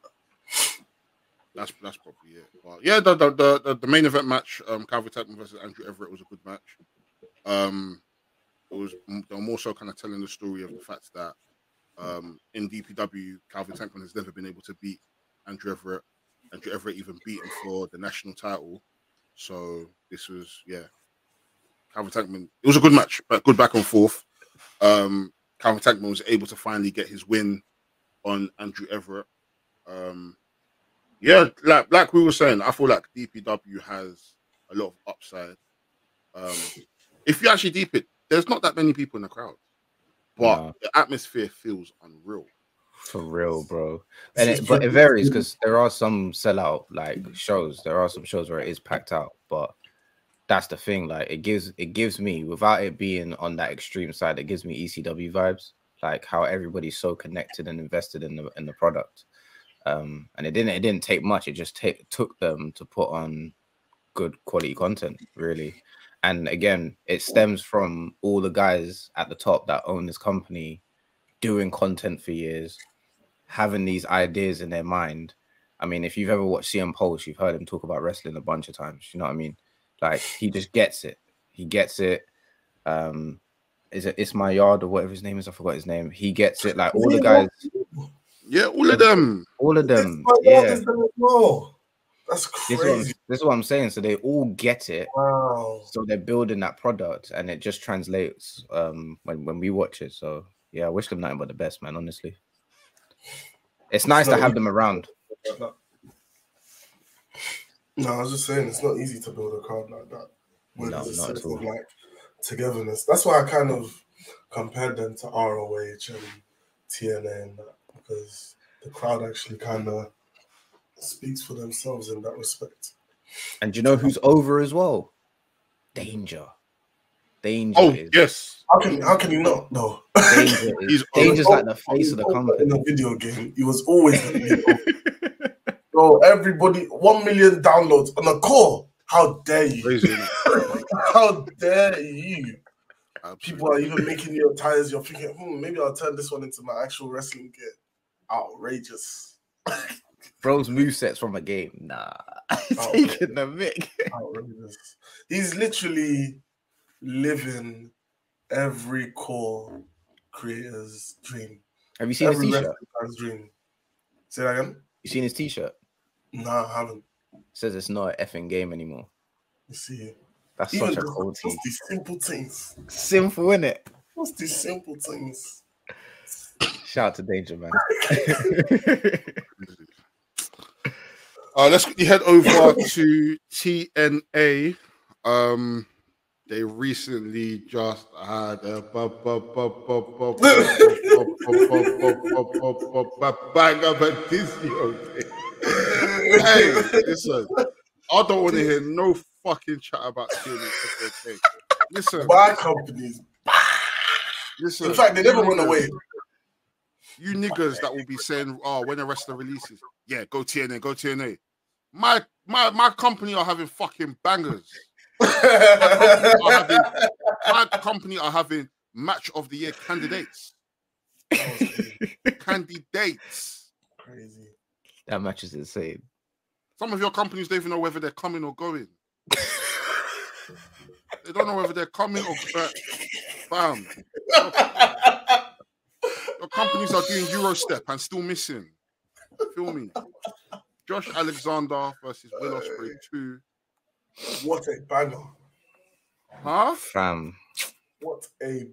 that's that's probably it. But yeah, the the the, the, the main event match, um, Calvin Tankman versus Andrew Everett was a good match. Um, it was they were more so kind of telling the story of the fact that um in D P W, Calvin Tankman has never been able to beat Andrew Everett. Andrew Everett even beat him for the national title. So this was yeah, Calvin Tankman. It was a good match, but good back and forth. Um, Calvin Tankman was able to finally get his win on Andrew Everett. Um, yeah, like like we were saying, I feel like D P W has a lot of upside. Um, if you actually deep it, there's not that many people in the crowd, but
No.
the atmosphere feels unreal.
For real, bro. And it, but it varies because there are some sellout like shows. There are some shows where it is packed out, but that's the thing. Like it gives it gives me, without it being on that extreme side, it gives me E C W vibes. Like how everybody's so connected and invested in the in the product. Um, and it didn't it didn't take much. It just take, took them to put on good quality content, really. And again, it stems from all the guys at the top that own this company doing content for years, having these ideas in their mind. I mean, if you've ever watched C M Pulse, you've heard him talk about wrestling a bunch of times. You know what I mean? Like he just gets it. He gets it. Um, is it It's My Yard or whatever his name is? I forgot his name. He gets it. Like all the guys,
Yeah, all of them.
all of them.
It's my God,
Yeah.
it's them as well. That's
This is, what I'm,
crazy.
this is what I'm saying. So they all get it.
Wow.
So they're building that product, and it just translates um when, when we watch it. So yeah, I wish them nothing but the best, man. Honestly, it's nice
It's
to
not
have
easy.
them around.
No, I was just saying it's not easy to build a crowd like that. Where
No,
there's a
not at
sense
all.
of like togetherness. That's why I kind of compared them to R O H and T N A and that, because the crowd actually kind of speaks for themselves in that respect.
And you know who's over as well? Danger. Danger
Oh
is
yes,
How can how can you not? No.
Danger is
He's
Danger's
over.
like the face of the
In
company.
a video game, he was always going to be over. Bro, everybody, one million downloads on a call. How dare you?
crazy. Isn't it?
How dare you?
Absolutely.
People are even making your tires. You're thinking, hmm, maybe I'll turn this one into my actual wrestling gear. Outrageous.
Bro's movesets from a game. Nah.
Oh,
Taking the mic.
Outrageous. He's literally living every core creator's dream.
Have you seen
Every
his t-shirt?
wrestling fan's dream. Say that again?
You seen his t-shirt?
Nah, I haven't.
It says it's not an effing game anymore.
You see.
That's
Even
such a
the-
cool tee.
What's these simple things?
Simple, innit?
What's these simple things?
Shout out to Danger, man.
Uh, let's quickly head over to T N A. Um, they recently just had a bang of a Disney. Hey, listen, I don't want to hear no fucking chat about T N A. Listen,
My companies.
listen.
In fact, they never went away.
You niggas that will be saying, "Oh, when the wrestler releases, yeah, go T N A, go T N A." My my my company are having fucking bangers. My company are having, my company are having match of the year candidates. Candidates.
Crazy.
That match is insane.
Some of your companies don't even know whether they're coming or going. They don't know whether they're coming or uh, bam. Your companies are doing Eurostep and still missing. Feel me? Josh Alexander versus Will Ospreay two.
What a banger.
Huh?
Fam.
What a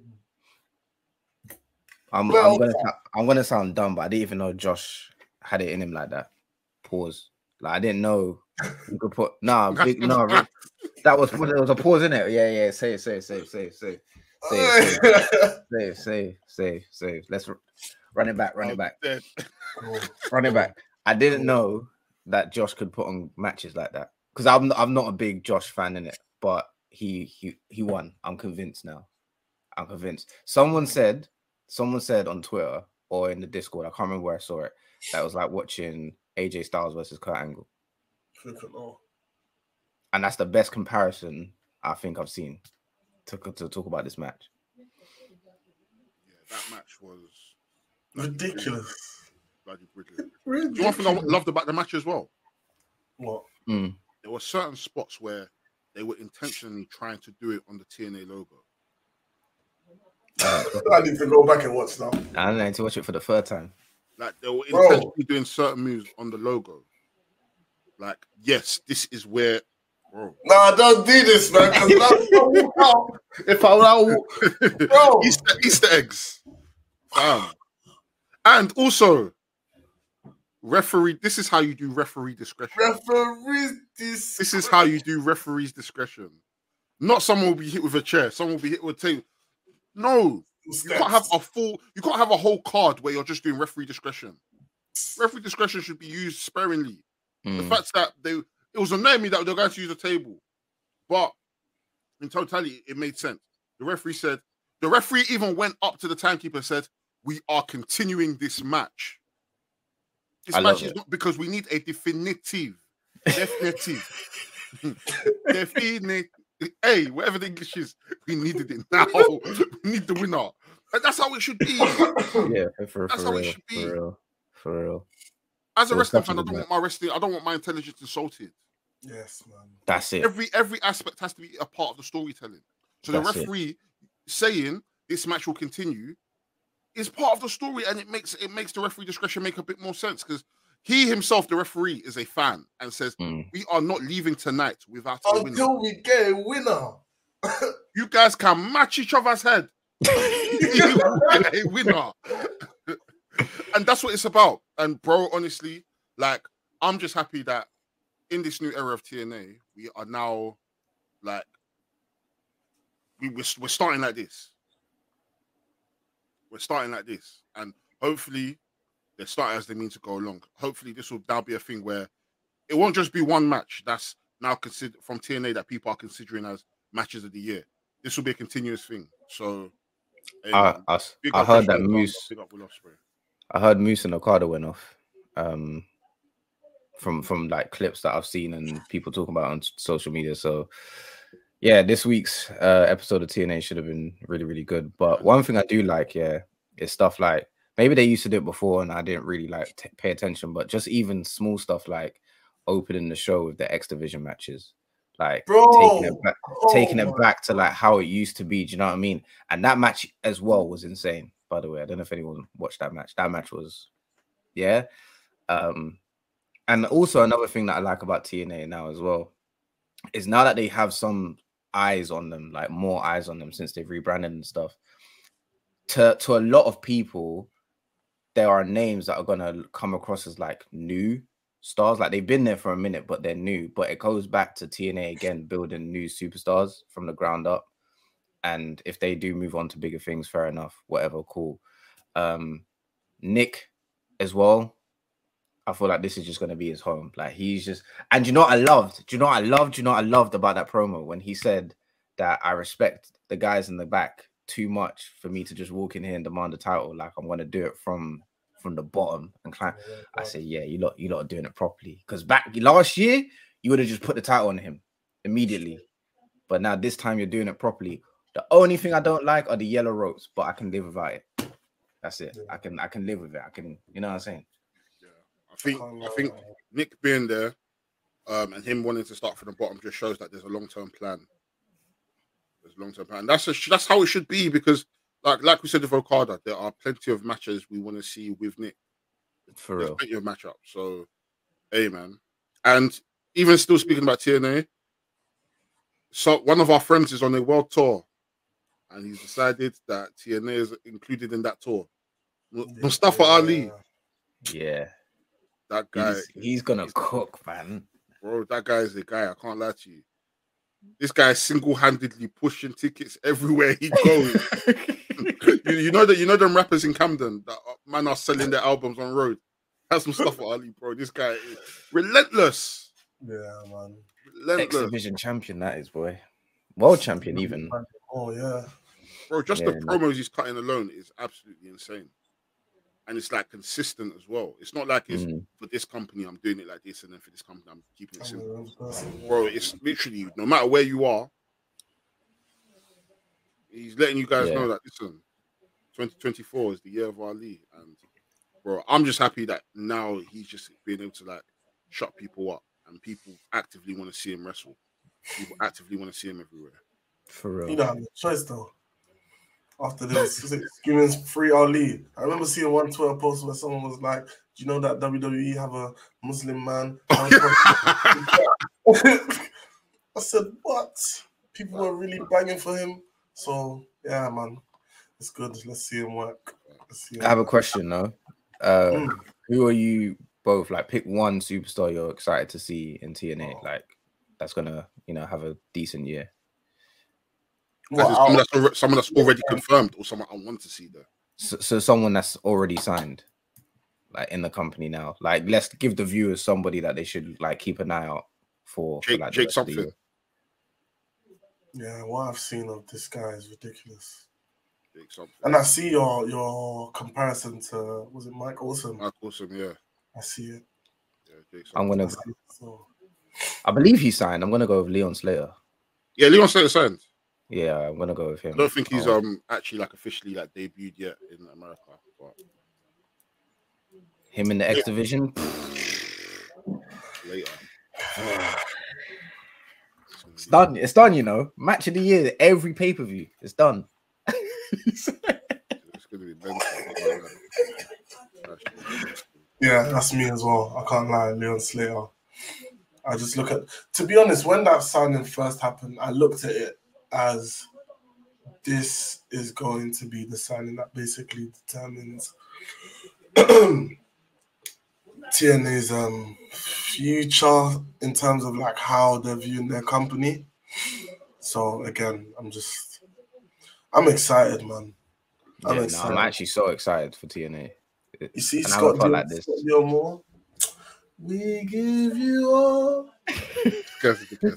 I'm,
Well-
I'm gonna I'm gonna sound dumb, but I didn't even know Josh had it in him like that. Pause. Like I didn't know you could put nah big no Rick, that was there was a pause in it. Yeah, yeah. Say it, say it, say it, say it, say it, say it, say it, say it, say it, say it. Let's r- run it back, run it back,
Dead.
run it back. I didn't know that Josh could put on matches like that because I'm I'm not a big Josh fan in it, but he he he won. I'm convinced now. I'm convinced. Someone said, someone said on Twitter or in the Discord, I can't remember where I saw it. That was like watching A J Styles versus Kurt Angle, and that's the best comparison I think I've seen to to talk about this match.
Yeah, that match was
ridiculous.
bloody brilliant.
Ridiculous.
You know one thing I loved about the match as well?
What?
Mm.
There were certain spots where they were intentionally trying to do it on the T N A logo.
I need to go back and watch now.
I need to watch it for the third time.
Like they were
Bro.
intentionally doing certain moves on the logo. Like, yes, this is where, bro.
Nah, don't do this, man. 'Cause now if I walk out, if I walk, bro.
Easter, Easter eggs. Bam. And also, referee, this is how you do referee discretion.
referees this.
This is how you do referee's discretion. Not someone will be hit with a chair, someone will be hit with a table. No, you can't have a full, you can't have a whole card where you're just doing referee discretion. Referee discretion should be used sparingly. The
Mm.
fact that they, it was annoying me that they were going to use a table, but in totality, it made sense. The referee said, the referee even went up to the timekeeper and said, "We are continuing this match. This
I
match
love
is
it.
not because we need a definitive, definitive, definitive. Hey, whatever the English is, we needed it now. We need the winner. And that's how it should be.
Yeah, for, for,
That's
for
how it
real,
should be.
for real, for real.
As a
It was
wrestling fan, I
definitely
don't want my wrestling. I don't want my intelligence insulted.
Yes, man.
That's it.
Every every aspect has to be a part of the storytelling. So
That's
the
it.
referee saying this match will continue is part of the story, and it makes it makes the referee discretion make a bit more sense because he himself, the referee, is a fan and says,
Mm.
we are not leaving tonight without a winner.
Until we get a winner.
You guys can match each other's head. A winner. And that's what it's about. And bro, honestly, like, I'm just happy that in this new era of T N A, we are now like we, we're, we're starting like this. We're starting like this. And hopefully they start as they mean to go along. Hopefully this will now be a thing where it won't just be one match that's now considered from T N A that people are considering as matches of the year. This will be a continuous thing. So hey,
I,
man,
I,
big
I
up
heard that
Christian,
Moose.
big up Will Ospreay.
I heard Moose and Okada went off. Um, from from like clips that I've seen and people talking about on social media. So yeah, this week's uh, episode of T N A should have been really, really good. But one thing I do like, yeah, is stuff like maybe they used to do it before and I didn't really like t- pay attention, but just even small stuff like opening the show with the X Division matches, like
Bro.
taking it back,
Oh
taking it
my
back to like how it used to be. Do you know what I mean? And that match as well was insane. By the way, I don't know if anyone watched that match. That match was, yeah. Um, and also another thing that I like about T N A now as well is now that they have some eyes on them, like more eyes on them since they've rebranded and stuff. To to a lot of people, there are names that are gonna come across as like new stars. Like they've been there for a minute, but they're new. But it goes back to T N A again, building new superstars from the ground up. And if they do move on to bigger things, fair enough, whatever, cool. Um, Nick as well. I feel like this is just going to be his home. Like he's just, and you know what I loved? Do you know what I loved? Do you know what I loved about that promo when he said that I respect the guys in the back too much for me to just walk in here and demand a title. Like I'm going to do it from from the bottom and climb. I say, yeah, you lot, you lot are doing it properly. Because back last year, you would have just put the title on him immediately. But now this time you're doing it properly. The only thing I don't like are the yellow ropes, but I can live without it. That's it. I can I can live with it. I can, you know what I'm saying?
I think I think Nick being there um, and him wanting to start from the bottom just shows that there's a long-term plan. There's a long-term plan. That's a, that's how it should be because, like like we said with Okada, there are plenty of matches we want to see with Nick.
For
there's
real.
plenty of matchups. So, hey, man. And even still speaking about T N A, so one of our friends is on a world tour and he's decided that T N A is included in that tour. Mustafa
yeah.
Ali.
Yeah.
That guy,
he's, he's gonna he's, cook, man.
Bro, that guy is a guy. I can't lie to you. This guy is single-handedly pushing tickets everywhere he goes. you, you know that you know them rappers in Camden that man are selling their albums on road. That's some stuff for Ali, bro. This guy is relentless.
Yeah, man.
Relentless.
X-Division champion, that is, boy. World champion, even.
Oh yeah,
bro. Just
yeah,
the promos no. he's cutting alone is absolutely insane. And it's like consistent as well. It's not like it's mm. for this company, I'm doing it like this, and then for this company, I'm keeping it simple. Bro, it's literally no matter where you are, he's letting you guys yeah. know that listen, twenty twenty-four is the year of Ali. And bro, I'm just happy that now he's just being able to like shut people up and people actively want to see him wrestle. People actively want to see him everywhere.
For real.
You don't have a choice though. After this, screaming free Ali. I remember seeing one Twitter post where someone was like, "Do you know that W W E have a Muslim man?" I said, "What?" People were really banging for him. So yeah, man, it's good. Let's see him work. Let's see him
I have
work.
a question though. Uh, mm. Who are you both? Like, pick one superstar you're excited to see in T N A. Oh. Like, that's gonna, you know, have a decent year.
Well, someone, that's already, someone that's already confirmed or someone I want to see there.
So, so someone that's already signed, like in the company now. Like, let's give the viewers somebody that they should like keep an eye out for.
Jake,
for, like,
Jake something.
Yeah, what I've seen of this guy is ridiculous.
Jake something.
And I see your your comparison to was it Mike Awesome?
Mike Awesome, yeah.
I see it.
Yeah, Jake
I'm gonna.
I, so.
I believe he signed. I'm gonna go with Leon Slater.
Yeah, Leon Slater signed.
Yeah, I'm gonna go with him.
I don't think he's
oh.
um actually like officially like debuted yet in America. But
him in the X yeah. division
later.
It's done. It's done. You know, match of the year, every pay per view. It's done.
It's gonna be mental.
Yeah, that's me as well. I can't lie, Leon Slater. I just look at, to be honest, when that signing first happened, I looked at it as this is going to be the signing that basically determines T N A's um, future in terms of like how they're viewing their company. So again, I'm just, I'm excited, man. I'm
Yeah, no,
excited.
I'm actually so excited for T N A.
You see,
And I
Scott
haven't felt
Dior,
like this.
Scott Dior Moore. We give you all
Because- because-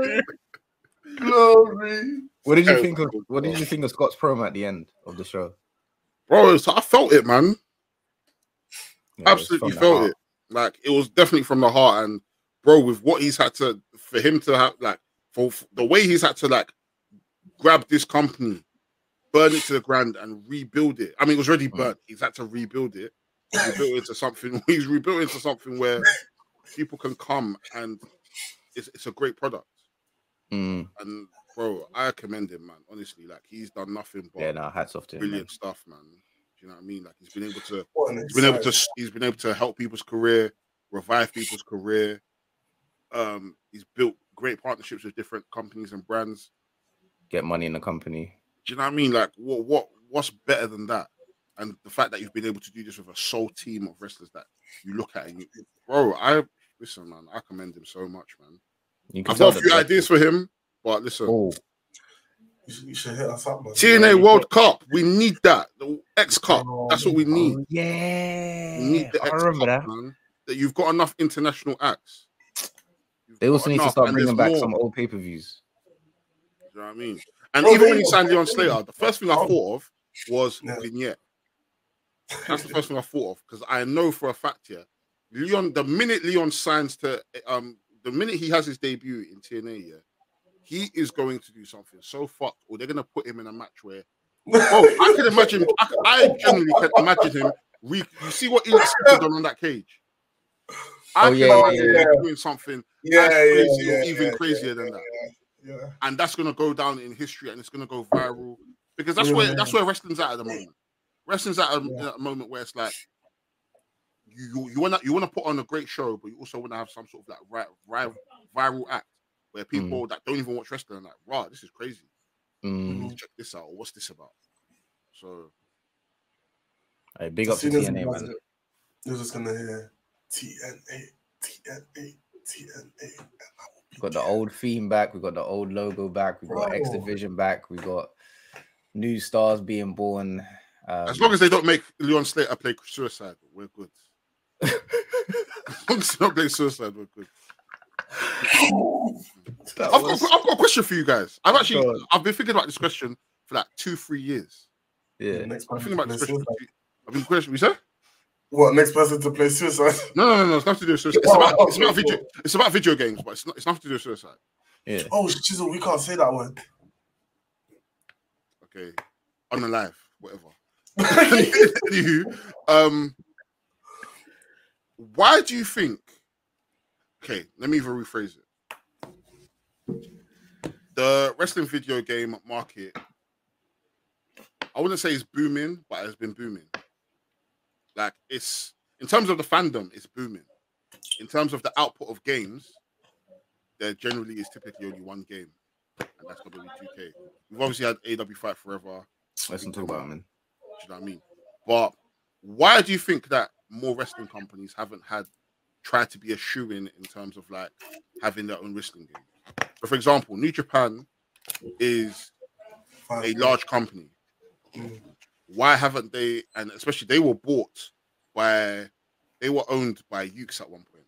glory.
What did you
Oh,
think of
cool,
what did
cool.
you think of Scott's promo at the end of the show?
Bro, so I felt it, man.
Yeah, it was
Absolutely
from the
felt
heart.
it. Like it was definitely from the heart. And bro, with what he's had to for him to have like for, for the way he's had to like grab this company, burn it to the ground, and rebuild it. I mean, it was already
Mm.
burnt. He's had to rebuild it, rebuild it into something. He's rebuilt into something where people can come and it's it's a great product.
Mm.
And bro, I commend him, man. Honestly, like he's done nothing but
Yeah, no, hats off to him.
brilliant
Man.
stuff, man. Do you know what I mean? Like he's been able to,
What an
he's been able
exciting-
to, he's been able to help people's career, revive people's career. Um, he's built great partnerships with different companies and brands.
Get money in the company.
Do you know what I mean? Like what, what, what's better than that? And the fact that you've been able to do this with a sole team of wrestlers that you look at and you, bro, I listen, man. I commend him so much, man.
You can
I've
tell
got a few
that-
ideas for him, but listen.
Oh,
You should, you should hit us up, man.
T N A World Cup, we need that. The X Cup, that's what we need.
oh, yeah.
We need the
I
X
remember
Cup,
that.
man. That you've got enough international acts. You've
They also
got
need to
enough,
start
and
bringing
there's
back
more.
some old pay-per-views.
You know what I mean? And
Oh,
even
they-
when he signed Leon Slater, the first thing I
Oh.
thought of was
Yeah.
Vignette. That's the first thing I thought of because I know for a fact here, Leon. The minute Leon signs to, um, the minute he has his debut in T N A, yeah, he is going to do something so fucked, or they're gonna put him in a match where, bro, I can imagine. I, I genuinely can imagine him. Re, you see what Elix did on that cage. I
Oh,
can
yeah,
imagine
yeah,
him
yeah.
doing something
Yeah,
as
yeah,
crazy
yeah,
or even
yeah,
crazier
yeah,
than
yeah,
that.
Yeah.
And that's gonna go down in history, and it's gonna go viral because that's
Yeah.
where that's where wrestling's at at the moment. Wrestling's at a,
Yeah.
at a moment where it's like you you want to you want to put on a great show, but you also want to have some sort of like ri- ri- viral act where people that don't even watch wrestling are like, wow, this is crazy.
Mm.
Check this out. Or what's this about? So
Hey, big
As
up to
soon as
T N
he
A,
does
man.
it, you're just gonna hear T N A, T N A, T N A. and I will be
We've got the
there.
old theme back. We've got the old logo back. We've got
Bro.
X Division back. We've got new stars being born. Um,
as long as they don't make Leon Slater play Suicide, we're good. As long as they don't play Suicide, we're good.
that
I've
was-
got, I've got a question for you guys. I've actually
Go on.
I've been thinking about this question for like two, three years.
yeah.
Next
I'm
person
thinking about
to
this
play
question. For
Suicide.
two, I've been question. We said
What next person to play Suicide?
no, no, no, no. It's nothing to do with suicide. It's about it's about video. It's about video games, but it's not. It's nothing to do with suicide.
Yeah.
Oh, Chisel, we can't say that word.
Okay, unalive, whatever. Anywho, um, why do you think? Okay, let me even rephrase it. The wrestling video game market, I wouldn't say it's booming, but it's been booming. Like it's in terms of the fandom, it's booming. In terms of the output of games, there generally is typically only one game, and that's W two K. We've obviously had A W Fight Forever.
Let's not talk about it, man.
Do you know what I mean? But why do you think that more wrestling companies haven't had tried to be a shoe-in in terms of like having their own wrestling game? So for example, New Japan is a large company.
Mm.
Why haven't they? And especially they were bought by, they were owned by Ukes at one point.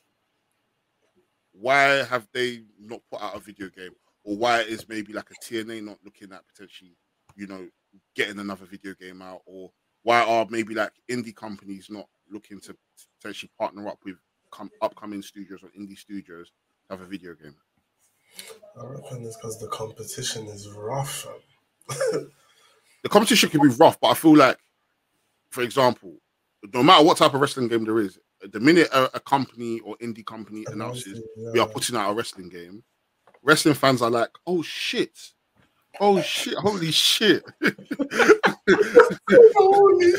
Why have they not put out a video game? Or why is maybe like a T N A not looking at potentially, you know, getting another video game out? Or why are maybe like indie companies not looking to potentially partner up with com- upcoming studios or indie studios to have a video game?
I reckon it's because the competition is rough.
The competition can be rough, but I feel like, for example, no matter what type of wrestling game there is, the minute a, a company or indie company announces
Yeah.
we are putting out a wrestling game, wrestling fans are like, oh shit, Oh shit! Holy shit!
Holy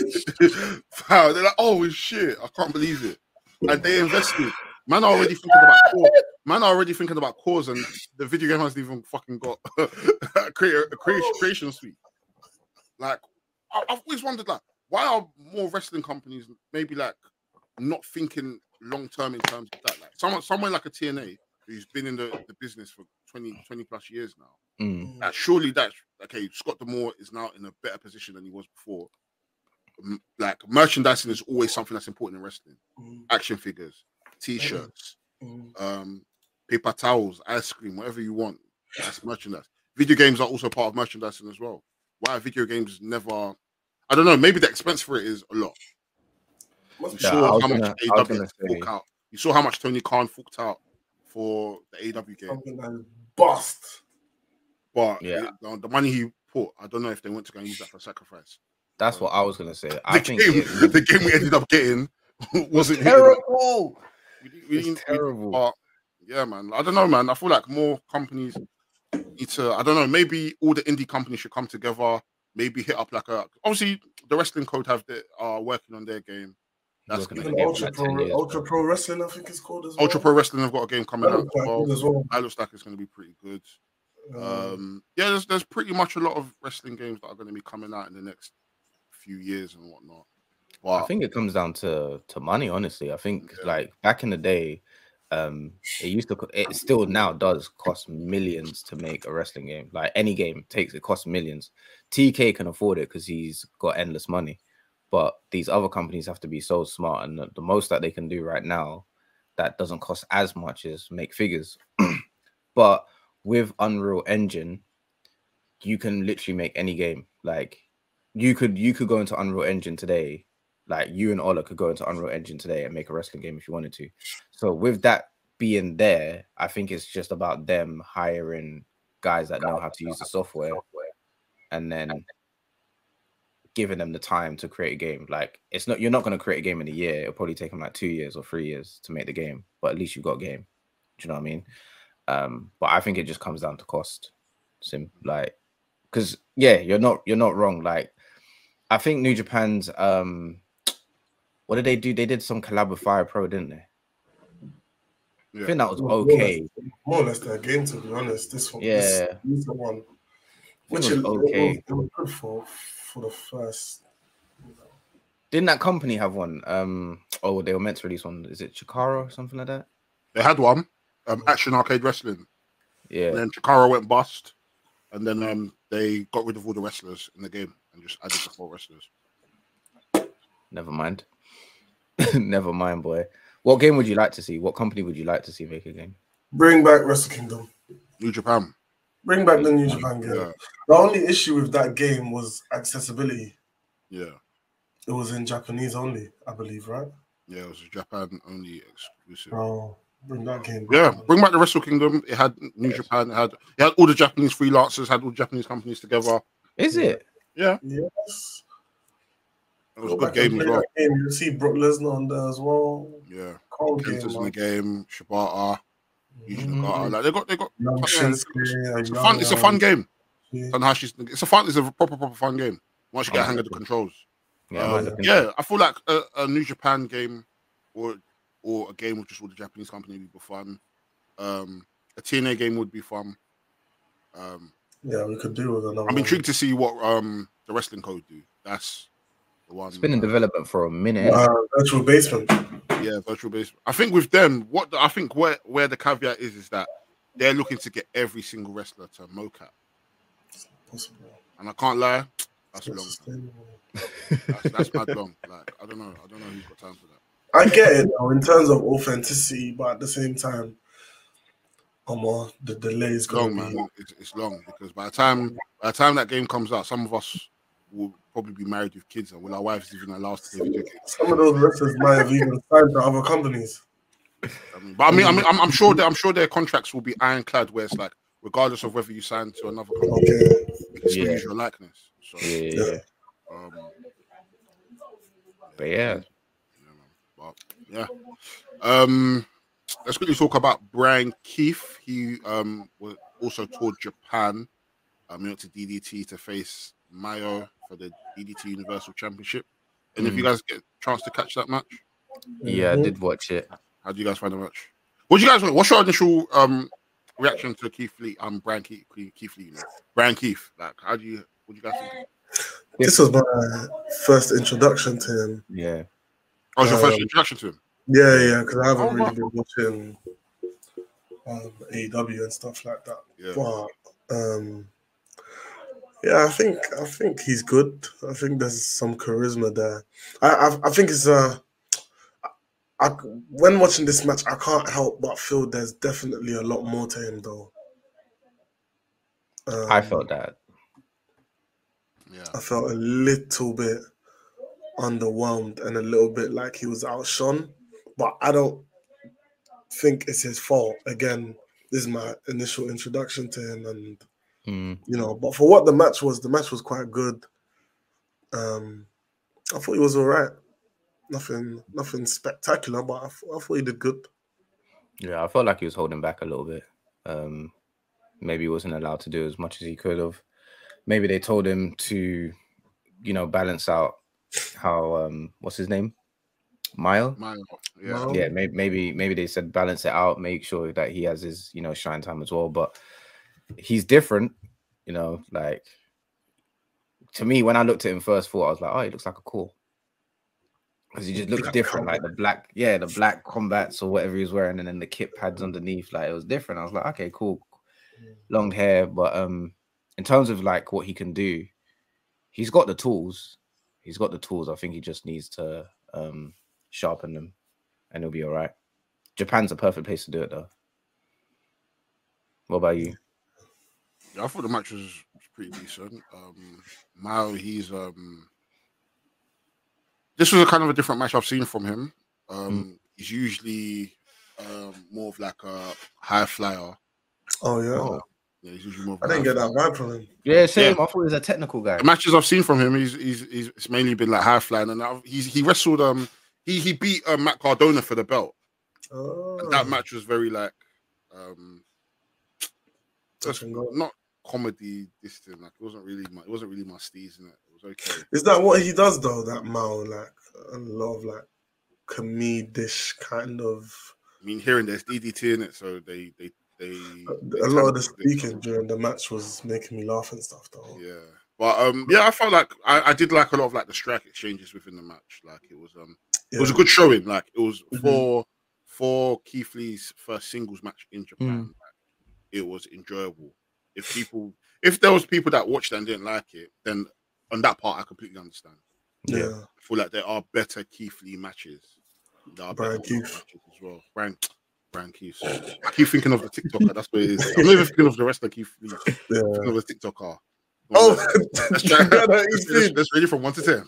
Wow, they're like, oh shit! I can't believe it. And they invested. Man are already thinking about core. Man are already thinking about cores, and the video game hasn't even fucking got a creator a creation, creation suite. Like, I, I've always wondered, like, why are more wrestling companies maybe like not thinking long term in terms of that? Like, someone, somewhere like a T N A who's been in the, the business for twenty, twenty plus years now.
Mm.
Like, surely that's okay. Scott D'Amore is now in a better position than he was before. M- Like, merchandising is always something that's important in wrestling.
Mm.
Action figures, T-shirts,
Mm.
um, paper towels, ice cream, whatever you want. That's merchandise. Video games are also part of merchandising as well. Why are video games never? I don't know. Maybe the expense for it is a lot. You
Must be
Yeah,
saw
I was
how much
gonna, I was
A W
gonna
fork
say
out. You saw how much Tony Khan forked out for the A W game.
something that is bust.
But
Yeah.
it- the, the money he put, I don't know if they went to go and use that for sacrifice.
that's what I was gonna say. I
The
think
game,
it
the game we ended up getting
was
wasn't hitting it.
terrible.
We, didn't- we,
It's
didn't- we-
terrible.
but yeah, man. I don't know, man. I feel like more companies need to. I don't know. Maybe all the indie companies should come together. Maybe hit up like a. Obviously, the Wrestling Code have the, are working on their game. That's
Working on
gonna
the
Even
game for
Ultra
like
Pro,
ten years,
Ultra
bro.
Pro Wrestling, I think it's called as well.
Ultra Pro Wrestling have got a game coming
That
out
looks
as
like
well.
good as well.
That looks like it's going to be pretty good.
Um,
Um, yeah, there's there's pretty much a lot of wrestling games that are going to be coming out in the next few years and whatnot. But
I think it comes down to to money, honestly. I think
Yeah.
like back in the day, um, it used to co- it still now does cost millions to make a wrestling game. Like any game takes it costs millions. T K can afford it because he's got endless money, but these other companies have to be so smart, and the, the most that they can do right now that doesn't cost as much is make figures. But with Unreal Engine, you can literally make any game. Like you could you could go into Unreal Engine today. Like you and Ola could go into Unreal Engine today and make a wrestling game if you wanted to. So with that being there, I think it's just about them hiring guys that know how to use the software and then giving them the time to create a game. Like it's not you're not going to create a game in a year. It'll probably take them like two years or three years to make the game, but at least you've got a game. Do you know what I mean? Um, but I think it just comes down to cost. Sim like because yeah, you're not you're not wrong. Like I think New Japan's um what did they do? They did some collab with Fire Pro, didn't they?
yeah.
I think that was
more or
okay.
less- More or less their game, to be honest. This one,
Yeah.
this recent one, which
was
it,
okay.
it, was, it was good for for the first.
Didn't that company have one? Um, oh, they were meant to release one. Is it Chikara or something like that?
They had one, um, Action Arcade Wrestling.
Yeah.
And then Chikara went bust, and then um, they got rid of all the wrestlers in the game and just added the four wrestlers.
Never mind. Never mind, boy. What game would you like to see? What company would you like to see make a game?
Bring back Wrestle Kingdom.
New Japan.
Bring back the New Japan game.
Yeah,
The only issue with that game was accessibility.
yeah,
It was in Japanese only, I believe, right?
yeah. It was a Japan only exclusive.
Oh, bring that game back.
Yeah, bring back the Wrestle Kingdom. It had New Japan. It had it had all the Japanese freelancers. Had all the Japanese companies together.
Is it?
Yeah,
Yes.
it was a
Go
good
back and
game as
play
well.
that game. You see Brock Lesnar on there as well.
Yeah,
Cold game,
Kenta's in the
man.
game. Shibata, Yuji
Mhm.
Nagata. Like they got they got.
Young
yeah,
Shinsuke,
it's a
young,
fun. It's a fun game.
yeah.
Tanahashi's. It's a fun. It's a proper proper fun game. Once you get a hang of the controls.
Yeah,
Um,
I might look into
yeah,
it.
I feel like a, a New Japan game or or a game with just all the Japanese company would be fun. Um, a T N A game would be fun. Um,
Yeah, we could do with another
I'm
one.
intrigued to see what um the Wrestling Code do. That's the one.
It's been in
uh,
development for a minute.
Uh, virtual basement.
yeah, virtual base. I think with them, what the, I think where where the caveat is is that they're looking to get every single wrestler to mocap,
Possible.
and I can't lie, that's
It's not
long.
sustainable.
That's, that's mad long. Like I don't know, I don't know who's got time for that.
I get it though, in terms of authenticity, but at the same time, Omar, the delay is
It's
going
long,
to be.
man. It's, it's long because by the time by the time that game comes out, some of us will probably be married with kids, and will our wives even allow us to play video games?
Some of those wrestlers might have even signed to other companies.
I mean, but I mean, I mean, I'm, I'm sure that I'm sure their contracts will be ironclad, where it's like, regardless of whether you sign to another company,
Okay.
you can still
Yeah.
use your likeness. So,
Yeah, yeah, yeah.
um,
But yeah,
yeah, man. But yeah. Um, let's quickly talk about Brian Keith. He um was also toured Japan. Um, he went to D D T to face Mayo for the D D T Universal Championship. And if
Mm.
you guys get a chance to catch that match,
Yeah, I
Mhm.
did watch it.
how do you guys find the match? What do you guys? What's your initial um reaction to Keith Lee? Um, Brian Keith, Keith Lee, you know? Brian Keith. Like, how do you? What do you guys think?
This was my first introduction to him.
Yeah.
Oh, was your first
Um,
introduction to him?
Yeah, yeah, because I haven't
Oh,
really
wow.
been watching um, A E W and stuff like that.
Yeah.
But um, yeah, I think I think he's good. I think there's some charisma there. I I, I think it's uh, I, when watching this match, I can't help but feel there's definitely a lot more to him, though. Um,
I felt that.
Yeah.
I felt a little bit underwhelmed and a little bit like he was outshone, but I don't think it's his fault. Again, this is my initial introduction to him, and
Mm.
you know, but for what the match was, the match was quite good. Um, I thought he was all right. Nothing, nothing spectacular, but I, th- I thought he did good.
Yeah, I felt like he was holding back a little bit. Um, maybe he wasn't allowed to do as much as he could have. Maybe they told him to, you know, balance out how um, what's his name, Mile.
Man, yeah.
Well,
Yeah, maybe maybe maybe they said balance it out, make sure that he has his, you know, shine time as well. But he's different, you know. Like to me, when I looked at him first, thought I was like, oh, he looks like a core. Because he just looks
Black
different,
combat.
like the black, yeah, the black combats or whatever he was wearing, and then the kit pads underneath, like it was different. I was like, okay, cool, long hair, but um, in terms of like what he can do, he's got the tools. He's got the tools. I think he just needs to um sharpen them, and he'll be all right. Japan's a perfect place to do it, though. What about you?
Yeah, I thought the match was, was pretty decent. Um, Mao, he's um, this was a kind of a different match I've seen from him. Um, he's usually um more of like a high flyer.
oh yeah,
Oh,
Yeah, he's usually more. Of
I
a
didn't
high
get that
flyer.
vibe from him.
yeah, same.
Yeah.
I thought he was a technical guy.
The matches I've seen from him, he's he's, he's it's mainly been like high flying, and I've, he's he wrestled um he he beat uh, Matt Cardona for the belt.
Oh,
And that match was very like um
touch and go.
not comedy this thing. Like it wasn't really my it wasn't really my steez in it. It was okay.
Is that what he does though? That Mao, like a lot of like comedish kind of.
I mean, here and there's D D T in it, so they they they. they
A lot of the
tackled it.
speaking during the match was making me laugh and stuff though.
Yeah, but um, yeah, I felt like I, I did like a lot of like the strike exchanges within the match. Like it was um, it was a
Yeah.
good showing. Like it was
Mhm.
for for Keith Lee's first singles match in Japan.
Mm.
Like, it was enjoyable. If people, if there was people that watched and didn't like it, then on that part I completely understand.
Yeah.
I feel like there are better Keith Lee matches. There are
Brian
better
Keith.
matches as well. Brian, Brian Keith. So I keep thinking of the TikToker. That's what it is. I'm not even thinking of the rest of Keith Lee. I'm
Yeah.
thinking of the TikToker.
Oh,
Let's try.
yeah, that
Let's,
is
let's,
it.
let's read it from one to ten.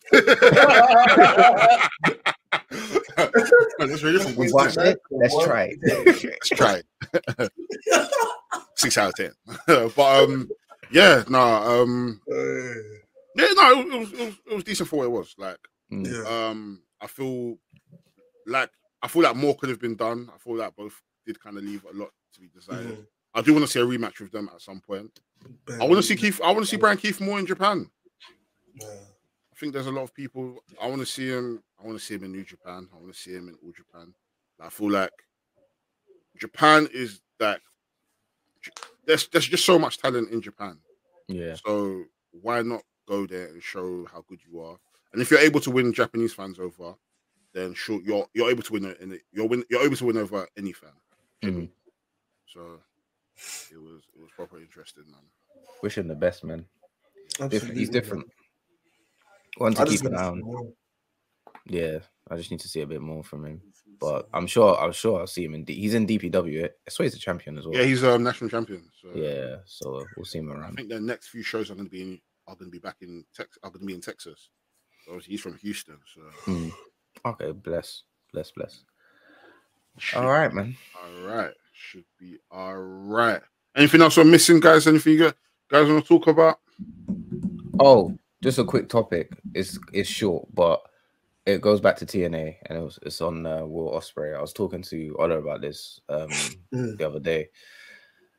Let's read it from
We
one to
watched
ten.
it. Let's try it.
Let's try it. Six out of ten. But um, yeah, no, um,
Uh,
yeah, no, it was, it was it was decent for what it was. Like,
Mm.
yeah.
um, I feel like I feel like more could have been done. I feel like both did kind of leave a lot to be desired.
Mhm.
I do want to see a rematch with them at some point. I want to see Keith. I want to see Brian Keith more in Japan.
Yeah.
I think there's a lot of people. I want to see him. I want to see him in New Japan. I want to see him in All Japan. I feel like Japan is like there's there's just so much talent in Japan.
Yeah.
So why not go there and show how good you are? And if you're able to win Japanese fans over, then sure you're you're able to win it. And you're win you're able to win over any fan.
Mm.
So it was it was proper interesting, man.
Wish him the best, man. Different.
Absolutely,
He's different. One to
I
keep
just
an
want
eye
to
on.
see more.
Yeah, I just need to see a bit more from him. But I'm sure, I'm sure I'll see him in. D- he's in D P W. I swear he's a champion as well.
Yeah, he's a um, national champion. So
Yeah, so we'll see him
I
around.
think the next few shows are going to be in, are going to be back in Texas. Are going to be in Texas. So obviously he's from Houston. So
Mm. Okay, bless, bless, bless. All right, man.
all right, should be all right. Anything else we're missing, guys? Anything you guys want to talk about?
Oh, just a quick topic. It's it's short, but it goes back to T N A, and it was it's on uh, Will Ospreay. I was talking to Ola about this um
Mm.
the other day.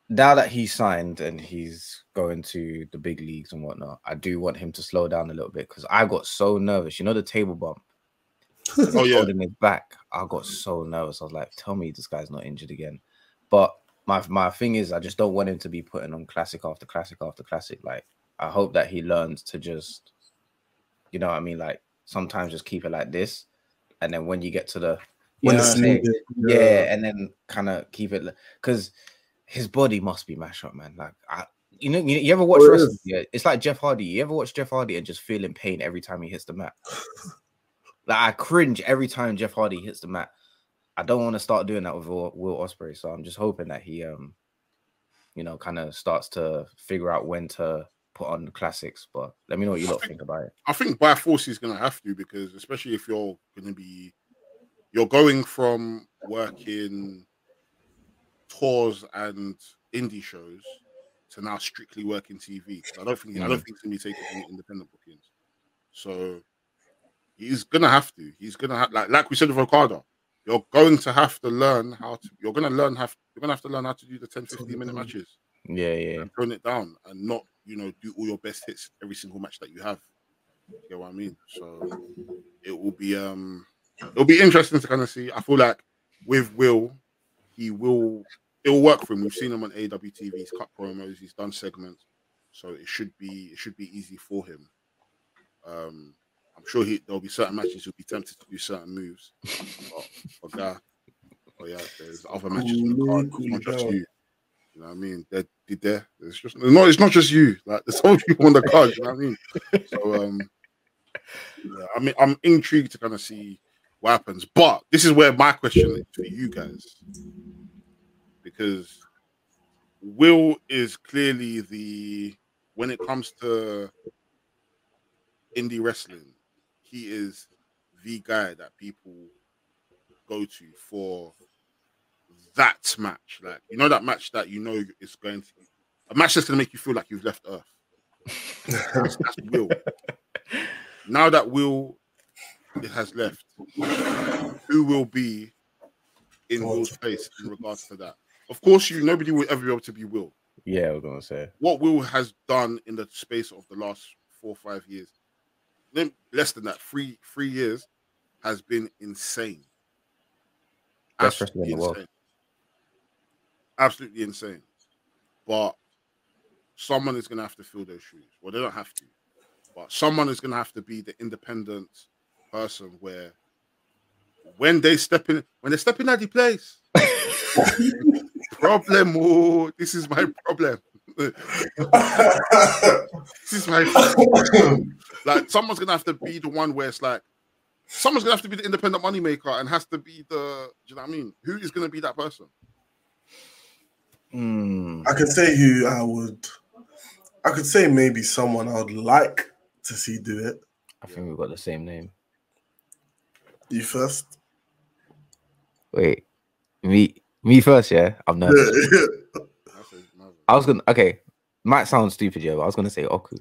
now that he's signed and he's going to the big leagues and whatnot, I do want him to slow down a little bit because I got so nervous. You know the table bump.
Oh yeah,
holding his back. I got so nervous. I was like, "Tell me this guy's not injured again." But my my thing is, I just don't want him to be putting on classic after classic after classic. Like, I hope that he learns to just, you know what I mean? Like, sometimes just keep it like this, and then when you get to the
When
you know
it's
what I'm saying?
needed,
yeah.
yeah.
and then kind of keep it because his body must be mashed up, man. Like, I, you know, you, you ever watch
Oh, it
wrestling?
is.
Yeah, it's like Jeff Hardy. You ever watch Jeff Hardy and just feel in pain every time he hits the mat? Like, I cringe every time Jeff Hardy hits the mat. I don't want to start doing that with Will, Will Ospreay, so I'm just hoping that he, um, you know, kind of starts to figure out when to put on the classics. But let me know what you
I
lot
think-
think about it.
I think by force he's gonna have to, because especially if you're gonna be, you're going from working tours and indie shows to now strictly working T V. I don't think I don't
Mm.
think he's gonna be taking any independent bookings. So he's gonna have to. He's gonna have like like we said with Okada. You're going to have to learn how to. You're gonna learn have. You're gonna have to learn how to do the ten, fifteen minute matches
Yeah, yeah.
and tone it down, and not you know do all your best hits every single match that you have. You get what I mean? So it will be um it'll be interesting to kind of see. I feel like with Will, he will it will work for him. We've seen him on A E W T V. He's cut promos. He's done segments, so it should be it should be easy for him. Um, I'm sure he there'll be certain matches he'll be tempted to do certain moves. But for Guy, oh yeah, there's other matches on the card. It's not just you. You know what I mean? They're, they're there. It's just no. It's not just you. Like there's other people on the card. You know what I mean? So um, yeah, I mean, I'm intrigued to kind of see what happens. But this is where my question is for you guys, because Will is clearly the when it comes to indie wrestling, he is the guy that people go to for that match. Like, you know, that match that you know is going to a match that's going to make you feel like you've left Earth. That's, that's Will. Now that Will it has left, who will be in Will's place in regards to that? Of course, you nobody will ever be able to be Will.
Yeah, I was gonna say.
What Will has done in the space of the last four or five years, less than that, three three years, has been insane.
Best wrestler in the
Absolutely
world.
insane. Absolutely insane. But someone is going to have to fill those shoes. Well, they don't have to, but someone is going to have to be the independent person where when they step in, when they step in at the place, problem. Oh, this is my problem. This is my problem. Like, someone's going to have to be the one where it's like, someone's going to have to be the independent moneymaker and has to be the, do you know what I mean? Who is going to be that person?
Mm.
I could say who I would. I could say maybe someone I would like to see do it.
I think we've got the same name.
You first.
Wait, me, me first, yeah. I'm nervous. I was gonna. Okay, might sound stupid, yeah, but I was gonna say Oku.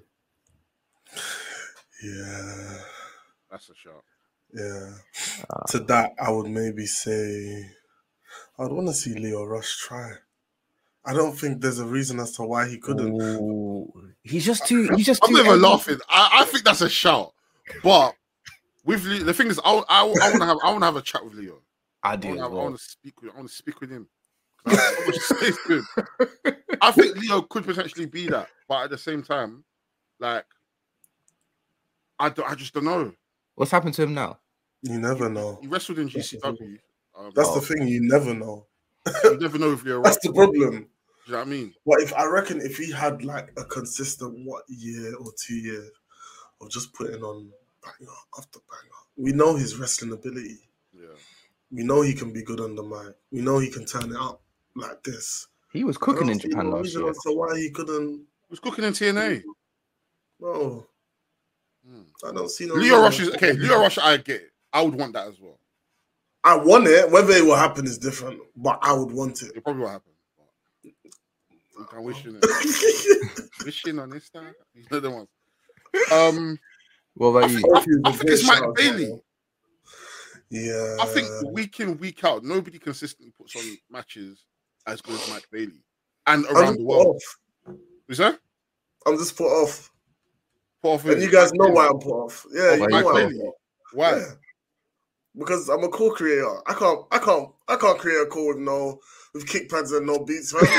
Yeah,
That's a shot.
yeah.
Uh,
To that, I would maybe say I'd want to see Leo Rush try. I don't think there's a reason as to why he couldn't.
ooh, he's just too. He's just
I'm
too.
not even
angry.
laughing. I, I think that's a shout. But with Leo, the thing is, I I, I want to have I want to have a chat with Leo.
I
I
do.
want
as
to
well.
speak with I want to speak with him. I, have so much to say to him. I think Leo could potentially be that, but at the same time, like I don't, I just don't know.
What's happened to him now?
You never know.
He wrestled in G C W. Um,
That's
Oh.
the thing. You never know.
you never know if Leo Rush.
That's the problem.
Do you know what I mean?
But if I reckon if he had like a consistent what year or two years of just putting on banger after banger, we know his wrestling ability.
Yeah.
We know he can be good on the mic. We know he can turn it up like this.
He was
I
cooking
don't
in
see
Japan
no
last
reason
year.
as to why he couldn't.
He was cooking in T N A.
No,
Hmm.
I don't see no.
Leo
reason.
Rush is okay. Leo Rush, I get it. I would want that as well.
I want it. Whether it will happen is different, but I would want it.
It probably will happen. You can wish in it. Wishing on this time. These are the ones. Um,
What
I
about
think,
you?
I, I think it's Mike Bailey.
Yeah,
I think week in, week out, nobody consistently puts on matches as good as Mike Bailey. and
I'm
around
just
the
put
world.
off.
Is that?
I'm just put off.
Put off
And you guys know why I'm put off. Yeah,
Oh,
you
Mike
know why. I'm
Bailey.
put off.
Why?
Yeah. Because I'm a co-creator. I can't, I can't, I can't create a code with no with kick pads and no beats, man.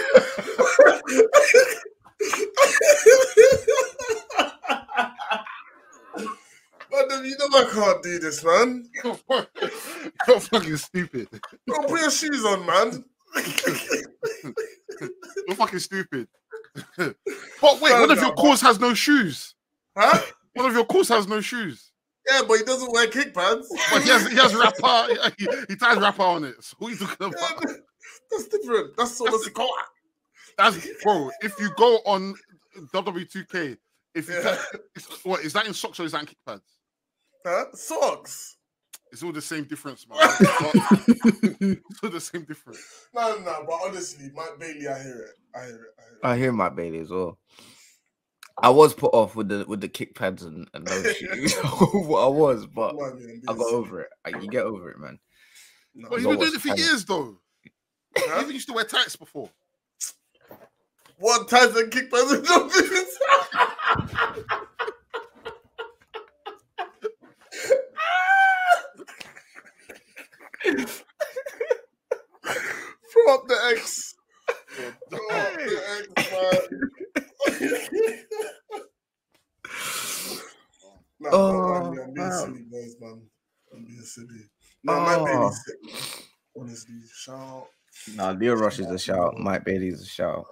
Man, you know I can't do this, man.
You're fucking stupid.
Bro, put your shoes on, man.
You're fucking stupid. But wait, one of your course has no shoes.
Huh?
One of your course has no shoes.
Yeah, but he doesn't wear kick pads.
But he has he has rapper. He, he ties rapper on it. So what are you talking about?
Yeah, that's different. That's so that's cool.
That's bro. If you go on W W two K, if you
Yeah.
it's, what is that in socks or is that in kick pads?
Huh? Socks.
It's all the same difference, man. It's all the same difference.
No, no, but honestly, Mike Bailey, I hear it. I hear it. I hear it.
I hear Mike Bailey as well. I was put off with the with the kick pads and, and those shoes. What I was, but
Come on, man,
I got
this-
over it. I, you get over it, man.
No.
But he's
Got
been doing
what's
it for
happening.
years, though. He
Huh?
even used to wear tights before.
One time and kick pads and no business. Throw up the X. Throw up the X, man. Nah,
Oh,
don't mind me. I'm being
wow.
silly, boys, man. I'm being silly. No, Mike
Oh.
Bailey's sick, man. Honestly, shout out.
Nah, Leo Rush is a shout. Mike Bailey's a shout.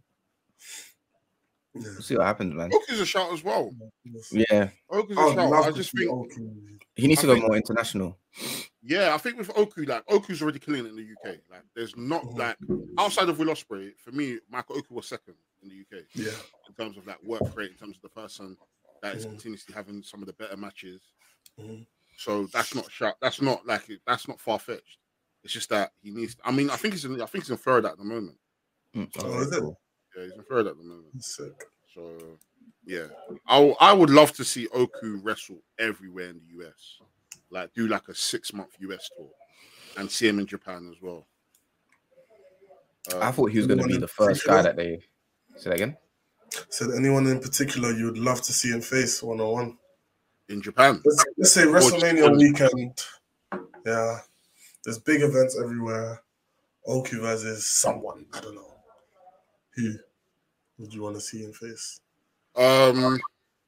Yeah.
We'll see what happens, man.
Oku's a shout as well.
Yeah,
Oku's
I
a
would
shout.
love
I
to
just
see
think,
Oakley.
he needs
I
to go
think-
more international.
yeah, I think with Oku, like Oku's already killing it in the U K. Like, there's not
Mhm.
like outside of Will Ospreay, for me, Michael Oku was second in the U K
Yeah.
in terms of like work rate, in terms of the person that is
Mhm.
continuously having some of the better matches.
Mhm.
So that's not shout. That's not like that's not far fetched. It's just that he needs. I mean, I think he's in. I think he's in Florida at the moment.
Mm,
Oh,
okay,
is it?
cool.
Yeah, he's in Florida at the moment.
Sick.
So yeah, I w- I would love to see Oku wrestle everywhere in the U S. Like do like a six month U S tour, and see him in Japan as well. Um,
I thought he was going to be
Anyone
the
in
first guy
particular?
that they. Say that again.
Said anyone in particular you would love to see him face one on one?
in Japan.
Let's, let's say
just-
WrestleMania weekend. Yeah. There's big events everywhere. Oku versus someone. I don't know. Who would you want to see him face?
Um,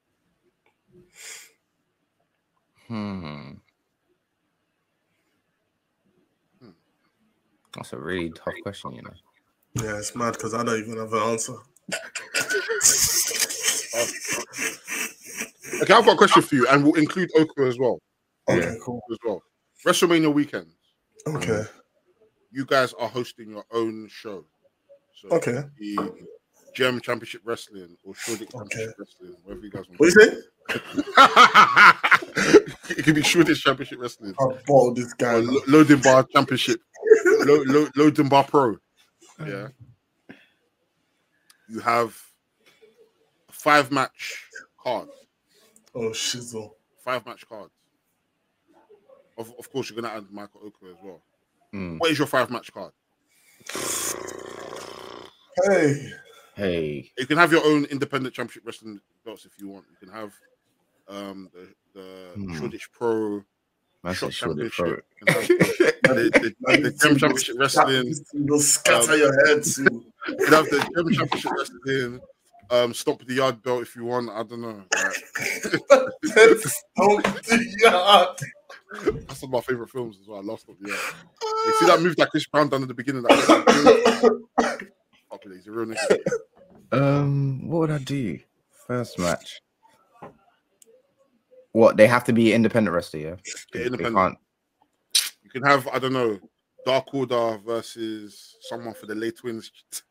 Hmm. That's a really tough question, you know.
Yeah, it's mad because I don't even have an answer.
okay, I've got a question for you, and we'll include Oku as well.
Okay, cool.
As well, WrestleMania weekend.
Okay.
You guys are hosting your own show. So
Okay.
the German Championship Wrestling or Shoreditch
Okay.
Championship Wrestling, whatever you guys want.
What do you say?
It could be Shoreditch Championship Wrestling.
I bought this guy.
Or Lo- Loading Bar Championship. Lo- Lo- Loading Bar Pro. Yeah. You have a five match card.
Oh, shizzle.
Five match cards. Of, of course, you're going to add Michael Oku as well.
Hmm.
What is your five match card?
Hey.
Hey.
You can have your own independent championship wrestling belts if you want. You can have um, the, the
Hmm.
Shoreditch Pro
That's
Shot
a short
Championship.
pro.
You can have the, the, the Gem Championship Wrestling.
You'll scatter
Um,
your head too.
You can have the Gem Championship Wrestling. Um, Stomp the Yard belt if you want. I don't know. Like,
Stomp the Yard.
that's one of my favorite films as well. I love Stomp the Yard. You see that move that Chris Brown done at the beginning? That fuck it, he's a real nigga.
Um, what would I do? First match. What, they have to be independent wrestler, yeah?
Yeah,
They- they
independent.
can't-
You can have, I don't know, Dark Order versus someone for the late twins.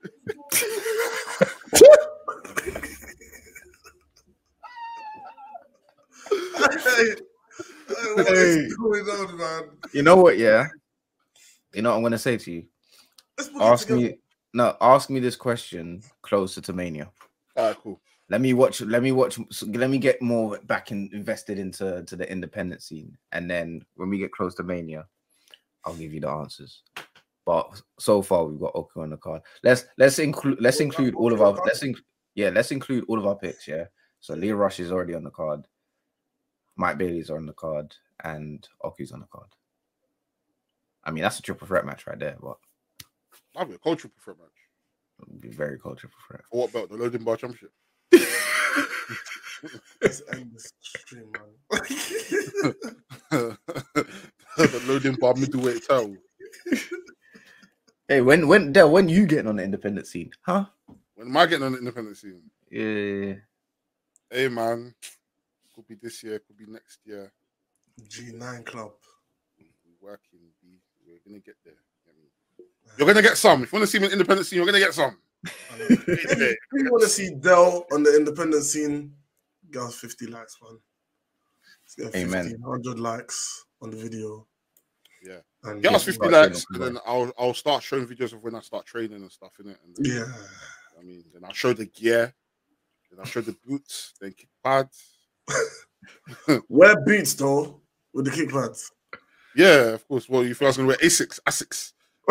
Hey, what is going on, man?
You know what, yeah? You know what I'm gonna say to you?
Let's put it
Ask
together.
me no, ask me this question closer to Mania.
All right, cool.
Let me watch. Let me watch. Let me get more back in, invested into to the independent scene, and then when we get close to Mania, I'll give you the answers. But so far we've got Oku on the card. Let's let's include let's include all of our let's inc- yeah let's include all of our picks. Yeah. So Leo Rush is already on the card. Mike Bailey's on the card, and Oku's on the card. I mean, that's a triple threat match right there. But
That'd be a cultural threat match.
it'd be very cool triple threat.
For what belt? The Loading Bar Championship.
Let's end this stream, man.
The Loading Bar middleweight title.
Hey, when when Del, when you getting on the independent scene, huh?
When am I getting on the independent scene?
Yeah.
Hey man, could be this year, could be next year.
G nine Club.
We're working, B. We're gonna get there. You're gonna get some. If you want to see me in the independent scene, you're gonna get some.
If you want to see Del on the independent scene, get us fifty likes, man. Let's get fifty, one hundred likes on the video.
Yeah.
And
get us fifty likes, and then I'll I'll start showing videos of when I start training and stuff in it. And then,
yeah.
I mean, then I'll show the gear, then I'll show the boots, then kick pads.
Wear boots though with the kick pads.
Yeah, of course. Well, you feel I was gonna wear Asics, Asics.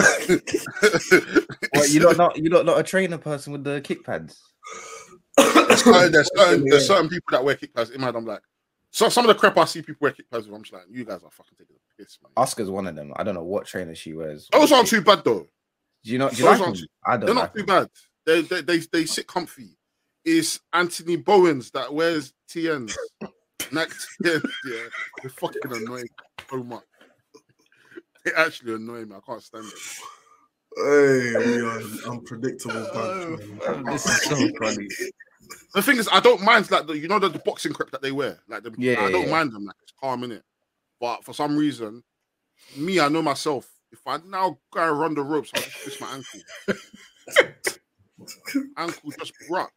Well, you don't not you don't not a trainer person with the kick pads.
There's certain, there's, certain, there's certain people that wear kick pads. In my head, I'm like, so some of the crap I see people wear kick pads with, I'm just like, you guys are fucking taking the piss, man.
Oscar's one of them. I don't know what trainer she wears.
Those aren't too bad though.
Do you know? Do you
Those
like
aren't
them?
too-
I don't.
They're
like
not too
them.
bad. They, they they they sit comfy. It's Anthony Bowens that wears T Ns. Nike T Ns, yeah. They fucking annoy me so much. They actually annoy me. I can't stand it.
Hey, we are an unpredictable bunch, man.
This is so funny.
The thing is, I don't mind like the, you know the, the boxing crap that they wear. Like the,
Yeah,
I don't
yeah.
mind them. Like it's calm in it. But for some reason, me, I know myself. If I now go and run the ropes, I'll just twist my ankle. Ankle just broke.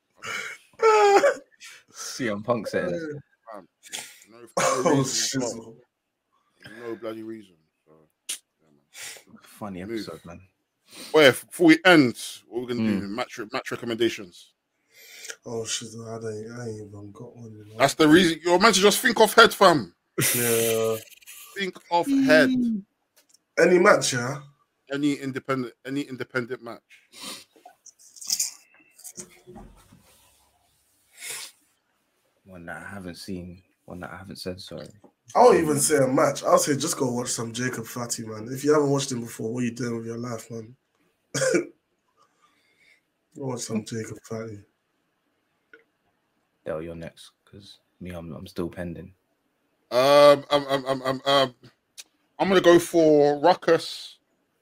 C M Punk says.
Um, no,
Oh,
no, reason, as
shizzle.
well. No bloody reason. So, yeah, man.
Funny
Move.
episode, man.
Well, yeah, before we end, what we're gonna
Mm.
do? Match match recommendations.
Oh shit! I ain't, I ain't even got one. You know?
That's the reason. You're meant to just think off head, fam.
Yeah.
Think off head.
Any match, yeah.
Any independent, any independent match.
One that I haven't seen. One that I haven't said. Sorry.
I won't even say a match. I'll say just go watch some Jacob Fati, man. If you haven't watched him before, what are you doing with your life, man? Go watch some Jacob Fati.
Del, you're next because me, I'm I'm still pending.
Um, I'm, I'm, I'm, I'm, um, I'm gonna go for Ruckus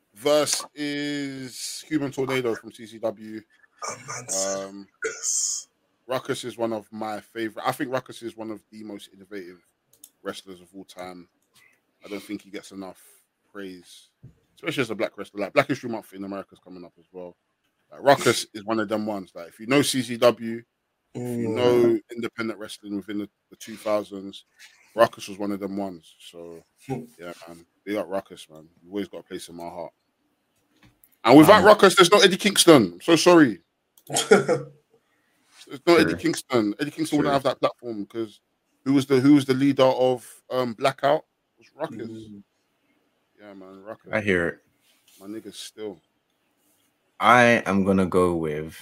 versus Human Tornado from C C W.
Oh, man.
Um,
Yes.
Ruckus is one of my favorite. I think Ruckus is one of the most innovative wrestlers of all time. I don't think he gets enough praise, especially as a black wrestler. Like Black History Month in America is coming up as well. Like, Ruckus is one of them ones. Like if you know C C W, if you
Mm.
know independent wrestling within the, the two thousands, Ruckus was one of them ones. So yeah, man, they got Ruckus, man. You always got a place in my heart. And without
Um,
Ruckus, there's no Eddie Kingston. I'm so sorry. There's no
True.
Eddie Kingston. Eddie Kingston
True.
wouldn't have that platform because who was the who was the leader of um, Blackout? It was Ruckus.
Mm.
Yeah, man, Ruckus.
I hear it.
My niggas still.
I am gonna go with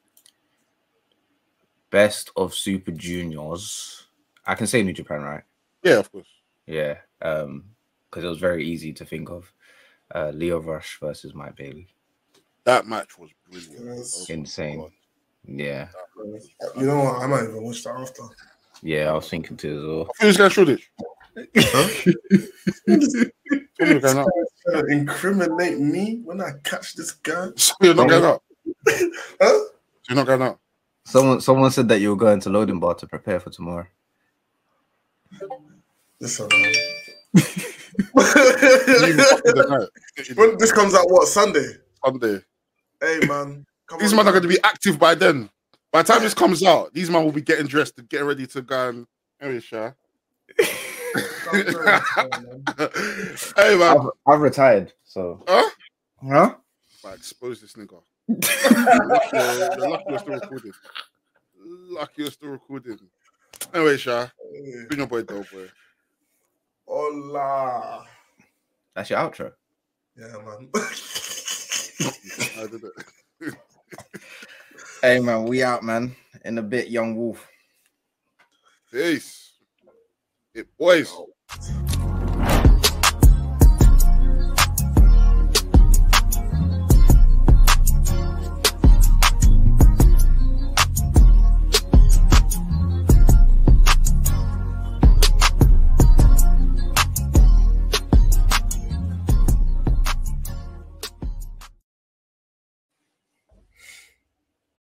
Best of Super Juniors. I can say New Japan, right?
Yeah, of course.
Yeah. Um, because it was very easy to think of. Uh, Leo Rush versus Mike Bailey.
That match was brilliant.
Yes.
Oh,
Insane.
God.
Yeah.
You know what? I might even watch that after.
Yeah, I was thinking too as well.
Who's going to Shoreditch? Who's going out?
Trying to incriminate me when I catch this guy.
So you're not going out.
Huh?
You're not going out.
Someone someone said that you were going to Loading Bar to prepare for tomorrow.
Listen, man.
Even after the night.
When this comes out, what, Sunday?
Sunday.
Hey, man. Come
These
on,
men are going to be active by then. By the time this comes out, these men will be getting dressed and getting ready to go and. Anyway, Sha. Hey, man.
I've, I've retired, so
Huh?
huh?
I expose this nigga. You're, you're lucky you're still recording. Lucky you're still recording. Anyway, Sha.
Hey.
Bring your boy, though, boy.
Hola.
That's your outro.
Yeah, man.
I did it.
Hey, man, we out, man. In a bit, Young Wolf.
Peace. It boys.